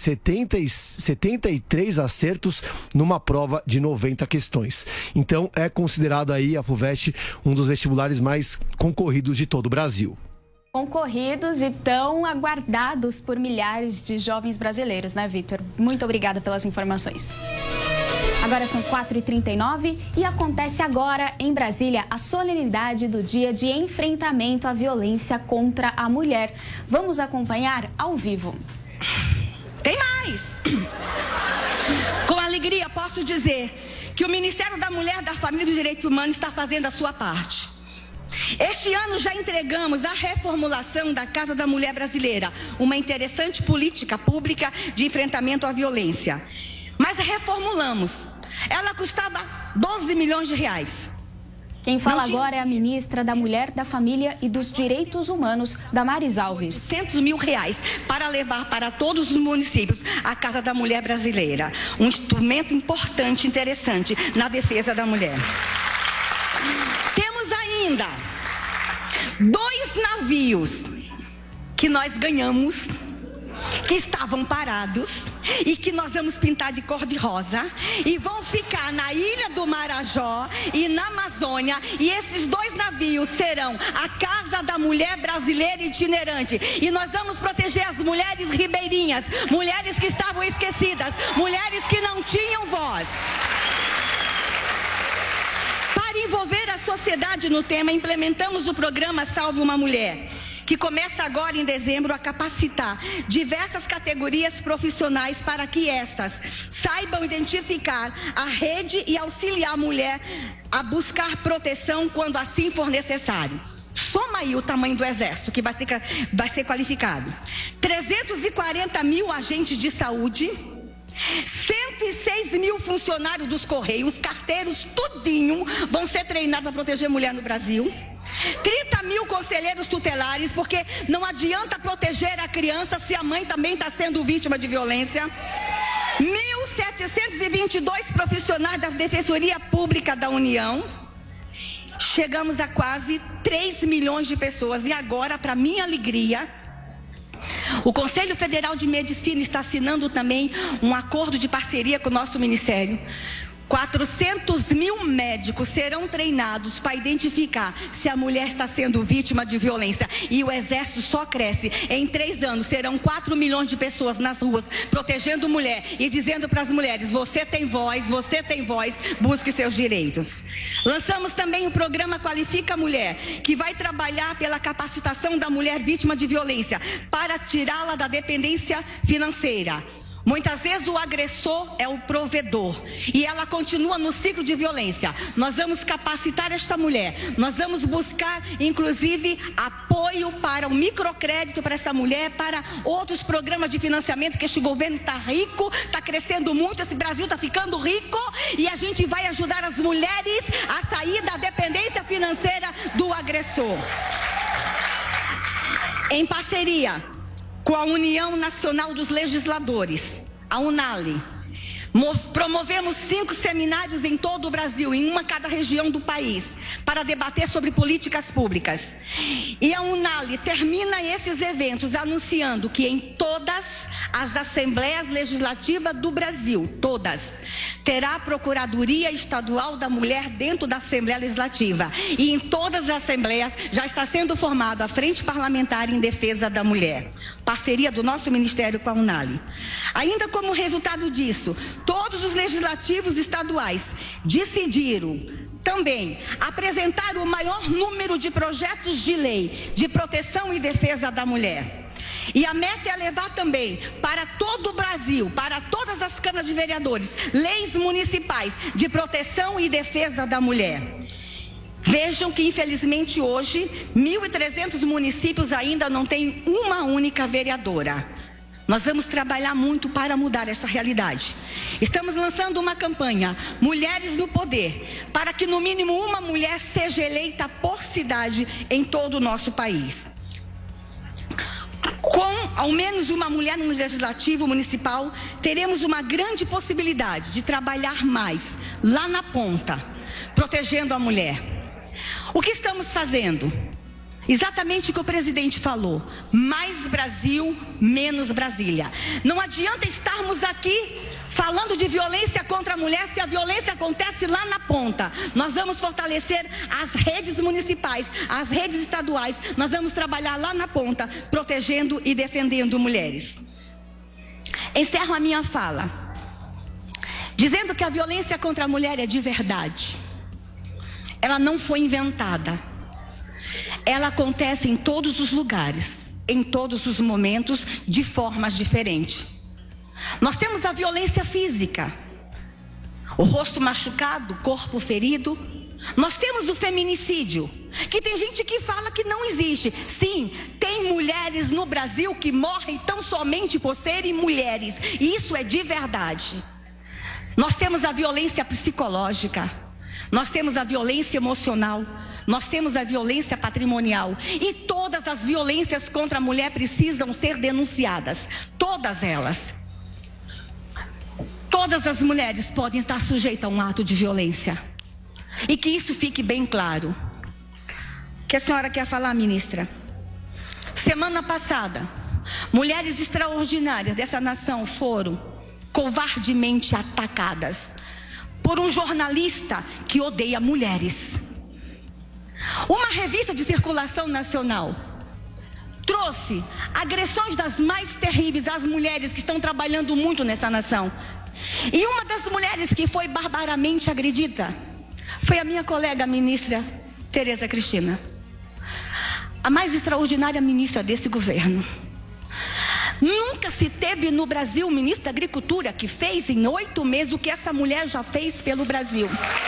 73 acertos numa prova de 90 questões. Então, é considerado aí a FUVEST um dos vestibulares mais concorridos de todo o Brasil. Concorridos e tão aguardados por milhares de jovens brasileiros, né, Vitor? Muito obrigada pelas informações. Agora são 4h39 e acontece agora em Brasília a solenidade do Dia de Enfrentamento à Violência contra a Mulher. Vamos acompanhar ao vivo. Tem mais! Com alegria posso dizer que o Ministério da Mulher, da Família e dos Direitos Humanos está fazendo a sua parte. Este ano já entregamos a reformulação da Casa da Mulher Brasileira, uma interessante política pública de enfrentamento à violência. Mas reformulamos. Ela custava 12 milhões de reais. Quem fala agora é a ministra da Mulher, da Família e dos Direitos Humanos, Damares Alves. 800 mil reais para levar para todos os municípios a Casa da Mulher Brasileira. Um instrumento importante, interessante na defesa da mulher. Temos ainda 2 navios que nós ganhamos, que estavam parados e que nós vamos pintar de cor de rosa e vão ficar na Ilha do Marajó e na Amazônia, e esses 2 navios serão a Casa da Mulher Brasileira itinerante, e nós vamos proteger as mulheres ribeirinhas, mulheres que estavam esquecidas, mulheres que não tinham voz. Para envolver a sociedade no tema, implementamos o programa Salve uma Mulher, que começa agora em dezembro a capacitar diversas categorias profissionais para que estas saibam identificar a rede e auxiliar a mulher a buscar proteção quando assim for necessário. Soma aí o tamanho do Exército que vai ser qualificado. 340 mil agentes de saúde, 106 mil funcionários dos Correios, carteiros, tudinho, vão ser treinados para proteger a mulher no Brasil. 30 mil conselheiros tutelares, porque não adianta proteger a criança se a mãe também está sendo vítima de violência. 1.722 profissionais da Defensoria Pública da União. Chegamos a quase 3 milhões de pessoas. E agora, para minha alegria, o Conselho Federal de Medicina está assinando também um acordo de parceria com o nosso Ministério. 400 mil médicos serão treinados para identificar se a mulher está sendo vítima de violência. E o Exército só cresce. Em 3 anos serão 4 milhões de pessoas nas ruas protegendo mulher e dizendo para as mulheres: você tem voz, busque seus direitos. Lançamos também o programa Qualifica a Mulher, que vai trabalhar pela capacitação da mulher vítima de violência para tirá-la da dependência financeira. Muitas vezes o agressor é o provedor e ela continua no ciclo de violência. Nós vamos capacitar esta mulher, nós vamos buscar inclusive apoio para o microcrédito para essa mulher, para outros programas de financiamento, que este governo está rico, está crescendo muito, esse Brasil está ficando rico, e a gente vai ajudar as mulheres a sair da dependência financeira do agressor. Em parceria com a União Nacional dos Legisladores, a UNALE, Promovemos 5 seminários em todo o Brasil, em cada região do país, para debater sobre políticas públicas. E a Unali termina esses eventos anunciando que em todas as Assembleias Legislativas do Brasil, todas, terá a Procuradoria Estadual da Mulher dentro da Assembleia Legislativa. E em todas as Assembleias já está sendo formada a Frente Parlamentar em Defesa da Mulher. Parceria do nosso Ministério com a Unali. Ainda como resultado disso, todos os legislativos estaduais decidiram também apresentar o maior número de projetos de lei de proteção e defesa da mulher. E a meta é levar também para todo o Brasil, para todas as câmaras de vereadores, leis municipais de proteção e defesa da mulher. Vejam que, infelizmente, hoje, 1.300 municípios ainda não têm uma única vereadora. Nós vamos trabalhar muito para mudar esta realidade. Estamos lançando uma campanha, Mulheres no Poder, para que no mínimo uma mulher seja eleita por cidade em todo o nosso país. Com ao menos uma mulher no legislativo municipal, teremos uma grande possibilidade de trabalhar mais lá na ponta, protegendo a mulher. O que estamos fazendo? Exatamente o que o presidente falou: mais Brasil, menos Brasília. Não adianta estarmos aqui falando de violência contra a mulher se a violência acontece lá na ponta. Nós vamos fortalecer as redes municipais, as redes estaduais. Nós vamos trabalhar lá na ponta, protegendo e defendendo mulheres. Encerro a minha fala dizendo que a violência contra a mulher é de verdade. Ela não foi inventada. Ela acontece em todos os lugares, em todos os momentos, de formas diferentes. Nós temos a violência física, o rosto machucado, corpo ferido. Nós temos o feminicídio, que tem gente que fala que não existe. Sim, tem mulheres no Brasil que morrem tão somente por serem mulheres, e isso é de verdade. Nós temos a violência psicológica, nós temos a violência emocional, nós temos a violência patrimonial. E todas as violências contra a mulher precisam ser denunciadas. Todas elas. Todas as mulheres podem estar sujeitas a um ato de violência. E que isso fique bem claro. O que a senhora quer falar, ministra? Semana passada, mulheres extraordinárias dessa nação foram covardemente atacadas por um jornalista que odeia mulheres. Uma revista de circulação nacional trouxe agressões das mais terríveis às mulheres que estão trabalhando muito nessa nação. E uma das mulheres que foi barbaramente agredida foi a minha colega ministra Tereza Cristina, a mais extraordinária ministra desse governo. Nunca se teve no Brasil um ministro da Agricultura que fez em 8 meses o que essa mulher já fez pelo Brasil.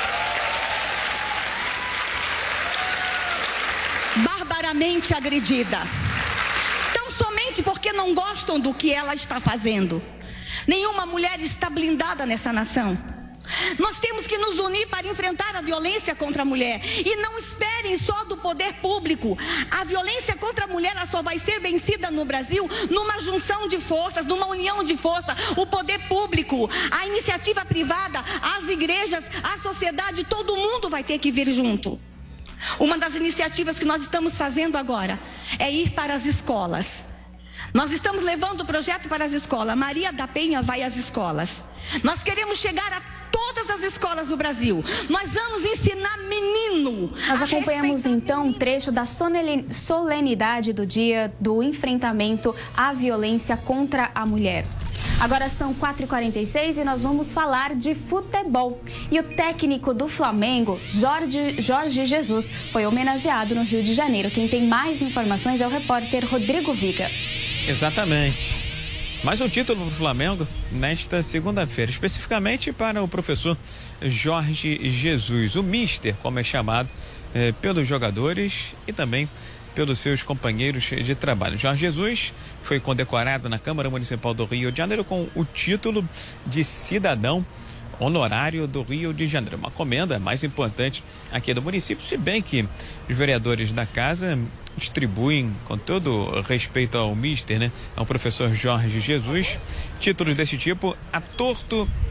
Barbaramente agredida. Tão somente porque não gostam do que ela está fazendo. Nenhuma mulher está blindada nessa nação. Nós temos que nos unir para enfrentar a violência contra a mulher. E não esperem só do poder público. A violência contra a mulher ela só vai ser vencida no Brasil numa junção de forças, numa união de forças. O poder público, a iniciativa privada, as igrejas, a sociedade, todo mundo vai ter que vir junto. Uma das iniciativas que nós estamos fazendo agora é ir para as escolas. Nós estamos levando o projeto para as escolas. Maria da Penha vai às escolas. Nós queremos chegar a todas as escolas do Brasil. Nós vamos ensinar menino. Nós acompanhamos então um trecho da solenidade do dia do enfrentamento à violência contra a mulher. Agora são 4h46 e nós vamos falar de futebol. E o técnico do Flamengo, Jorge Jesus, foi homenageado no Rio de Janeiro. Quem tem mais informações é o repórter Rodrigo Viga. Exatamente. Mais um título para o Flamengo nesta segunda-feira, especificamente para o professor Jorge Jesus, o Mister, como é chamado pelos jogadores e também pelos seus companheiros de trabalho. Jorge Jesus foi condecorado na Câmara Municipal do Rio de Janeiro com o título de cidadão honorário do Rio de Janeiro, uma comenda mais importante aqui do município, se bem que os vereadores da casa distribuem, com todo respeito ao Mister, ao professor Jorge Jesus, títulos desse tipo a torto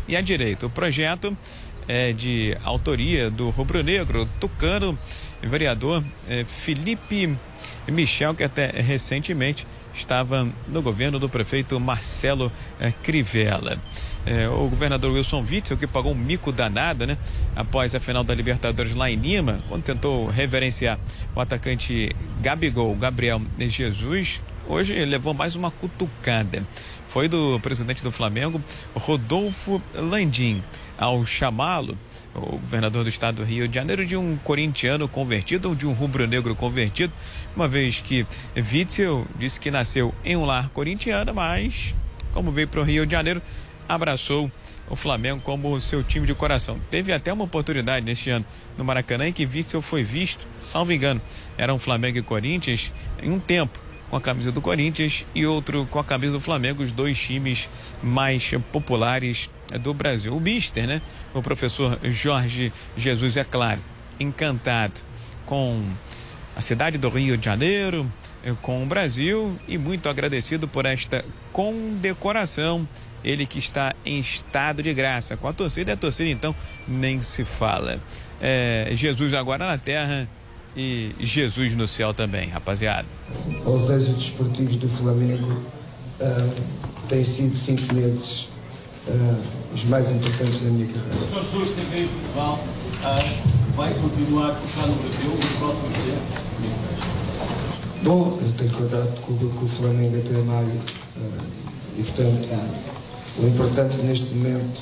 e à direita. O projeto é de autoria do rubro-negro tucano, vereador Felipe Michel, que até recentemente estava no governo do prefeito Marcelo Crivella. O governador Wilson Witzel, que pagou um mico danado, né? Após a final da Libertadores lá em Lima, quando tentou reverenciar o atacante Gabriel Jesus, hoje levou mais uma cutucada. Foi do presidente do Flamengo, Rodolfo Landim, ao chamá-lo, o governador do estado do Rio de Janeiro, de um corintiano convertido ou de um rubro-negro convertido, uma vez que Witzel disse que nasceu em um lar corintiano, mas como veio para o Rio de Janeiro, abraçou o Flamengo como seu time de coração. Teve até uma oportunidade neste ano no Maracanã em que Witzel foi visto, salvo engano, eram Flamengo e Corinthians, em um tempo com a camisa do Corinthians e outro com a camisa do Flamengo, os dois times mais populares do Brasil. O mister, né? O professor Jorge Jesus, é claro, encantado com a cidade do Rio de Janeiro, com o Brasil, e muito agradecido por esta condecoração. Ele que está em estado de graça com a torcida, e a torcida então nem se fala. Jesus agora na terra e Jesus no céu também, rapaziada. Os êxitos esportivos do Flamengo têm sido 5 meses os mais importantes da minha carreira. O senhor esteve em Portugal, vai continuar a ficar no Brasil nos próximos tempos? Bom, eu tenho contrato com o Flamengo até maio e, portanto, o importante neste momento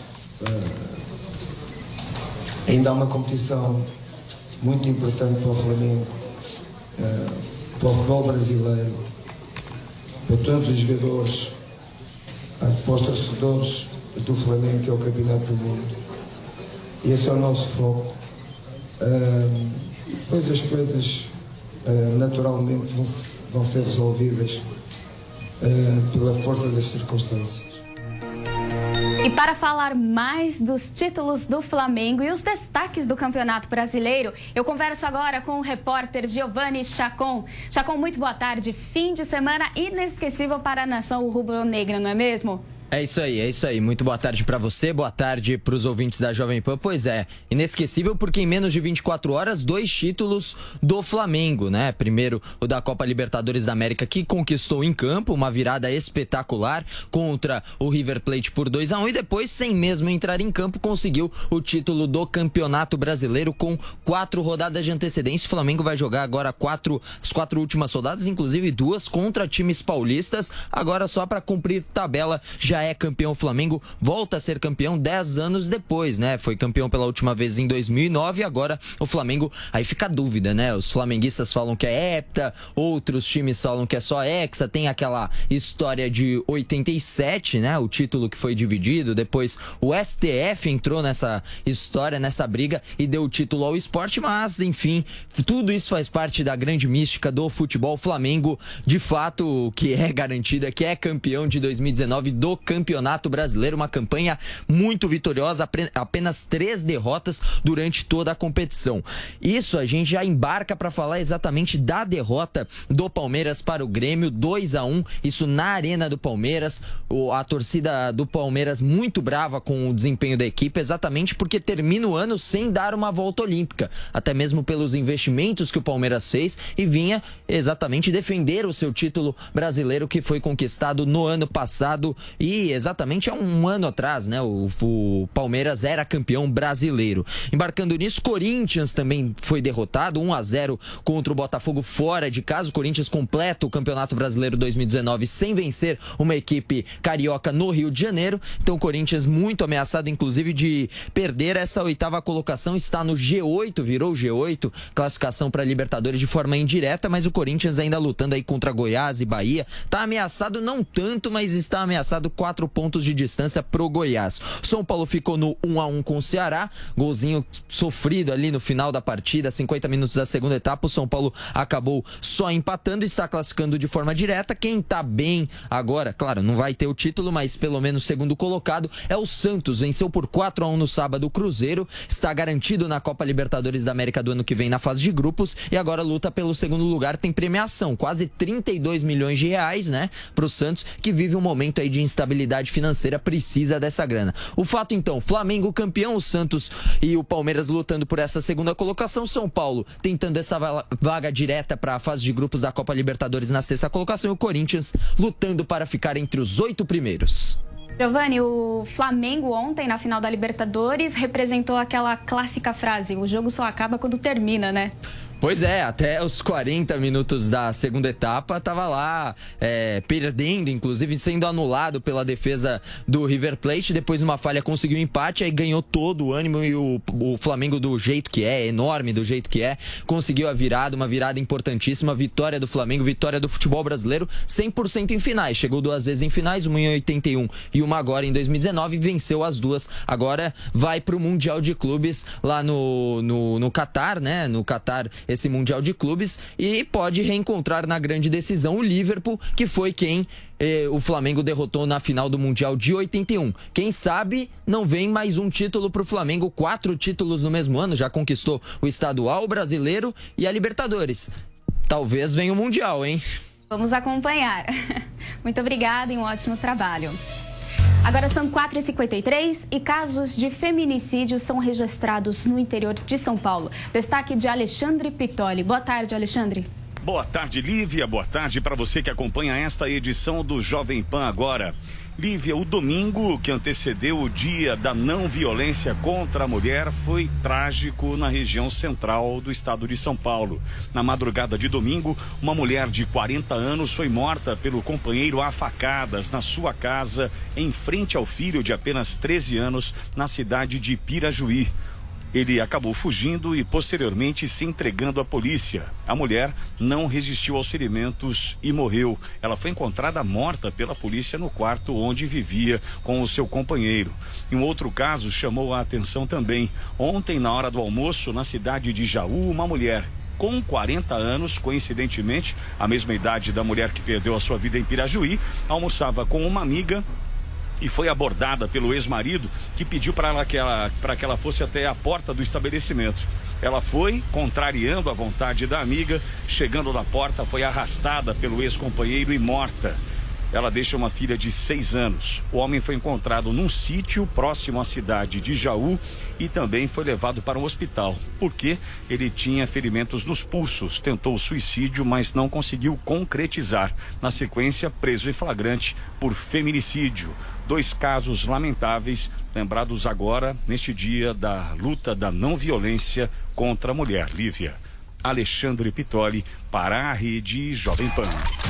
ainda há uma competição muito importante para o Flamengo, para o futebol brasileiro, para todos os jogadores, para os torcedores do Flamengo, que é o Campeonato do Mundo. E esse é o nosso foco. Depois as coisas naturalmente vão ser resolvidas pela força das circunstâncias. E para falar mais dos títulos do Flamengo e os destaques do Campeonato Brasileiro, eu converso agora com o repórter Giovanni Chacon. Chacon, muito boa tarde. Fim de semana inesquecível para a nação rubro-negra, não é mesmo? É isso aí. Muito boa tarde para você, boa tarde para os ouvintes da Jovem Pan. Pois é, inesquecível porque em menos de 24 horas, 2 títulos do Flamengo, né? Primeiro, o da Copa Libertadores da América, que conquistou em campo, uma virada espetacular contra o River Plate por 2-1, e depois, sem mesmo entrar em campo, conseguiu o título do Campeonato Brasileiro com 4 rodadas de antecedência. O Flamengo vai jogar agora as 4 últimas rodadas, inclusive 2 contra times paulistas. Agora, só para cumprir tabela, já é campeão. O Flamengo volta a ser campeão 10 anos depois, né? Foi campeão pela última vez em 2009 e agora o Flamengo, aí fica a dúvida, né? Os flamenguistas falam que é hepta, outros times falam que é só hexa, tem aquela história de 87, né? O título que foi dividido, depois o STF entrou nessa história, nessa briga e deu o título ao esporte, mas enfim, tudo isso faz parte da grande mística do futebol. O Flamengo, de fato, que é garantida, que é campeão de 2019 do Campeonato Brasileiro, uma campanha muito vitoriosa, apenas 3 derrotas durante toda a competição. Isso a gente já embarca para falar exatamente da derrota do Palmeiras para o Grêmio, 2-1, isso na Arena do Palmeiras. A torcida do Palmeiras muito brava com o desempenho da equipe, exatamente porque termina o ano sem dar uma volta olímpica, até mesmo pelos investimentos que o Palmeiras fez, e vinha exatamente defender o seu título brasileiro que foi conquistado no ano passado. E exatamente há um ano atrás, né? O Palmeiras era campeão brasileiro. Embarcando nisso, Corinthians também foi derrotado, 1-0 contra o Botafogo fora de casa. O Corinthians completa o Campeonato Brasileiro 2019 sem vencer uma equipe carioca no Rio de Janeiro. Então o Corinthians muito ameaçado, inclusive, de perder essa 8ª colocação. Está no G8, virou G8, classificação para Libertadores de forma indireta, mas o Corinthians ainda lutando aí contra Goiás e Bahia. Está ameaçado, não tanto, mas está ameaçado 4 pontos de distância pro Goiás. São Paulo ficou no 1-1 com o Ceará, golzinho sofrido ali no final da partida, 50 minutos da segunda etapa. O São Paulo acabou só empatando e está classificando de forma direta. Quem tá bem agora, claro, não vai ter o título, mas pelo menos segundo colocado é o Santos. Venceu por 4-1 no sábado o Cruzeiro, está garantido na Copa Libertadores da América do ano que vem na fase de grupos e agora luta pelo segundo lugar. Tem premiação, quase 32 milhões de reais, né, pro Santos, que vive um momento aí de instabilidade estabilidade financeira precisa dessa grana. O fato então, Flamengo campeão, o Santos e o Palmeiras lutando por essa segunda colocação, São Paulo tentando essa vaga direta para a fase de grupos da Copa Libertadores na sexta colocação e o Corinthians lutando para ficar entre os 8 primeiros. Giovanni, o Flamengo ontem na final da Libertadores representou aquela clássica frase: o jogo só acaba quando termina, né? Pois é, até os 40 minutos da segunda etapa estava lá perdendo, inclusive sendo anulado pela defesa do River Plate. Depois de uma falha conseguiu um empate, aí ganhou todo o ânimo e o Flamengo do jeito que é, enorme do jeito que é, conseguiu a virada, uma virada importantíssima, vitória do Flamengo, vitória do futebol brasileiro, 100% em finais. Chegou 2 vezes em finais, uma em 81 e uma agora em 2019, venceu as duas. Agora vai para o Mundial de Clubes lá no Catar, né? No Catar, esse Mundial de Clubes, e pode reencontrar na grande decisão o Liverpool, que foi quem o Flamengo derrotou na final do Mundial de 81. Quem sabe não vem mais um título para o Flamengo, 4 títulos no mesmo ano, já conquistou o estadual, o brasileiro e a Libertadores. Talvez venha o Mundial, hein? Vamos acompanhar. Muito obrigada e um ótimo trabalho. Agora são 4h53 e casos de feminicídio são registrados no interior de São Paulo. Destaque de Alexandre Pitoli. Boa tarde, Alexandre. Boa tarde, Lívia. Boa tarde para você que acompanha esta edição do Jovem Pan Agora. Lívia, o domingo que antecedeu o dia da não violência contra a mulher foi trágico na região central do estado de São Paulo. Na madrugada de domingo, uma mulher de 40 anos foi morta pelo companheiro a facadas na sua casa, em frente ao filho de apenas 13 anos, na cidade de Pirajuí. Ele acabou fugindo e posteriormente se entregando à polícia. A mulher não resistiu aos ferimentos e morreu. Ela foi encontrada morta pela polícia no quarto onde vivia com o seu companheiro. E um outro caso chamou a atenção também. Ontem, na hora do almoço, na cidade de Jaú, uma mulher com 40 anos, coincidentemente, a mesma idade da mulher que perdeu a sua vida em Pirajuí, almoçava com uma amiga e foi abordada pelo ex-marido, que pediu para que ela fosse até a porta do estabelecimento. Ela foi, contrariando a vontade da amiga, chegando na porta, foi arrastada pelo ex-companheiro e morta. Ela deixa uma filha de 6 anos. O homem foi encontrado num sítio próximo à cidade de Jaú e também foi levado para um hospital, porque ele tinha ferimentos nos pulsos, tentou suicídio, mas não conseguiu concretizar. Na sequência, preso em flagrante por feminicídio. 2 casos lamentáveis, lembrados agora, neste dia da luta da não violência contra a mulher. Lívia. Alexandre Pitoli para a Rede Jovem Pan.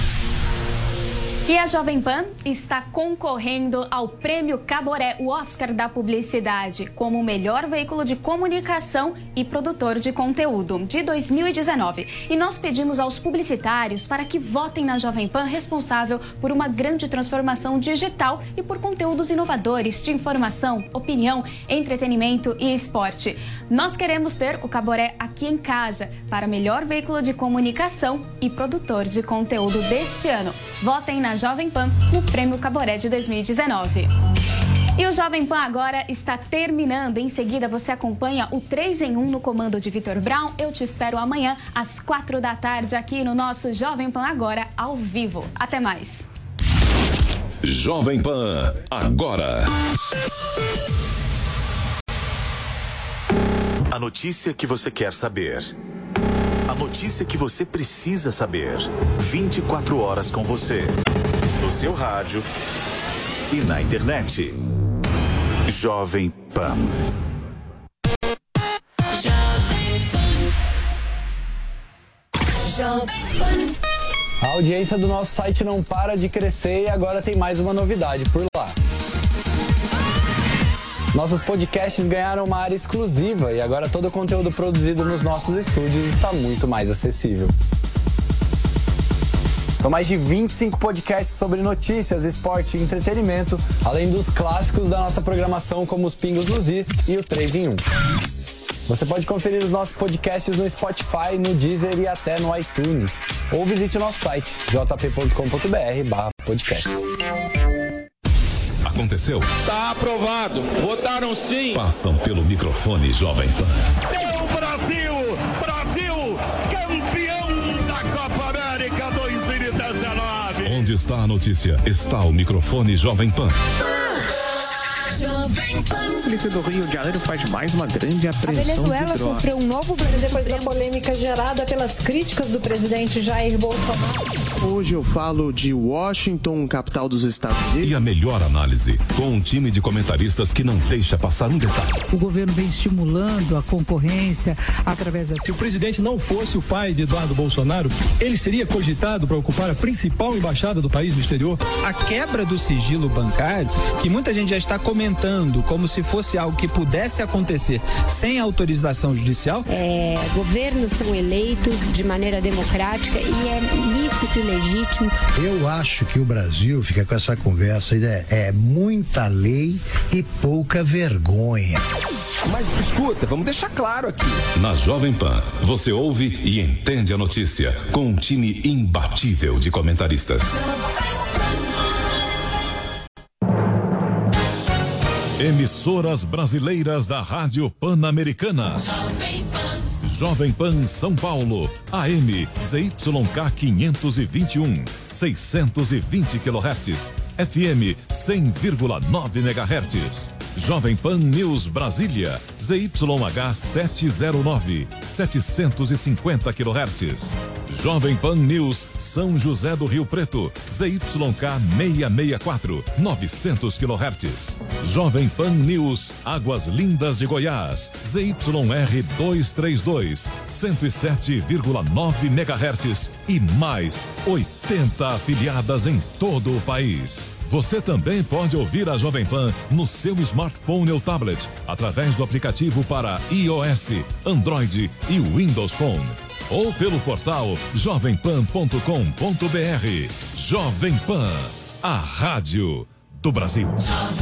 E a Jovem Pan está concorrendo ao Prêmio Caboré, o Oscar da Publicidade, como o melhor veículo de comunicação e produtor de conteúdo de 2019. E nós pedimos aos publicitários para que votem na Jovem Pan, responsável por uma grande transformação digital e por conteúdos inovadores de informação, opinião, entretenimento e esporte. Nós queremos ter o Caboré aqui em casa para melhor veículo de comunicação e produtor de conteúdo deste ano. Votem na Jovem Pan no Prêmio Caboré de 2019. E o Jovem Pan agora está terminando. Em seguida, você acompanha o 3 em 1 no comando de Vitor Brown. Eu te espero amanhã às 4 da tarde aqui no nosso Jovem Pan Agora, ao vivo. Até mais. Jovem Pan Agora. A notícia que você quer saber. A notícia que você precisa saber. 24 horas com você. No seu rádio e na internet. Jovem Pan. A audiência do nosso site não para de crescer e agora tem mais uma novidade por lá. Nossos podcasts ganharam uma área exclusiva e agora todo o conteúdo produzido nos nossos estúdios está muito mais acessível. São mais de 25 podcasts sobre notícias, esporte e entretenimento, além dos clássicos da nossa programação como os Pingos nos Is e o 3 em 1. Você pode conferir os nossos podcasts no Spotify, no Deezer e até no iTunes. Ou visite o nosso site, jp.com.br/podcast. Aconteceu? Está aprovado. Votaram sim. Passam pelo microfone Jovem Pan. É o Brasil! Brasil! Campeão da Copa América 2019! Onde Onde está a notícia? Está o microfone Jovem Pan. A polícia do Rio de Janeiro faz mais uma grande apreensão. A Venezuela sofreu um novo depois da polêmica gerada pelas críticas do presidente Jair Bolsonaro. Hoje eu falo de Washington, capital dos Estados Unidos. E a melhor análise, com um time de comentaristas que não deixa passar um detalhe. O governo vem estimulando a concorrência através da... Se o presidente não fosse o pai de Eduardo Bolsonaro, ele seria cogitado para ocupar a principal embaixada do país no exterior? A quebra do sigilo bancário, que muita gente já está comentando como se fosse algo que pudesse acontecer sem autorização judicial. Governos são eleitos de maneira democrática e é lícito e legítimo. Eu acho que o Brasil fica com essa conversa, é muita lei e pouca vergonha. Mas escuta, vamos deixar claro aqui. Na Jovem Pan, você ouve e entende a notícia com um time imbatível de comentaristas. Emissoras brasileiras da Rádio Pan-Americana. Jovem Pan São Paulo, AM ZYK 521, 620 kHz, FM 100,9 MHz. Jovem Pan News Brasília, ZYH 709, 750 kHz. Jovem Pan News São José do Rio Preto, ZYK 664, 900 kHz. Jovem Pan News Águas Lindas de Goiás, ZYR 232, 107,9 MHz e mais 80 afiliadas em todo o país. Você também pode ouvir a Jovem Pan no seu smartphone ou tablet, através do aplicativo para iOS, Android e Windows Phone. Ou pelo portal jovempan.com.br. Jovem Pan, a rádio do Brasil.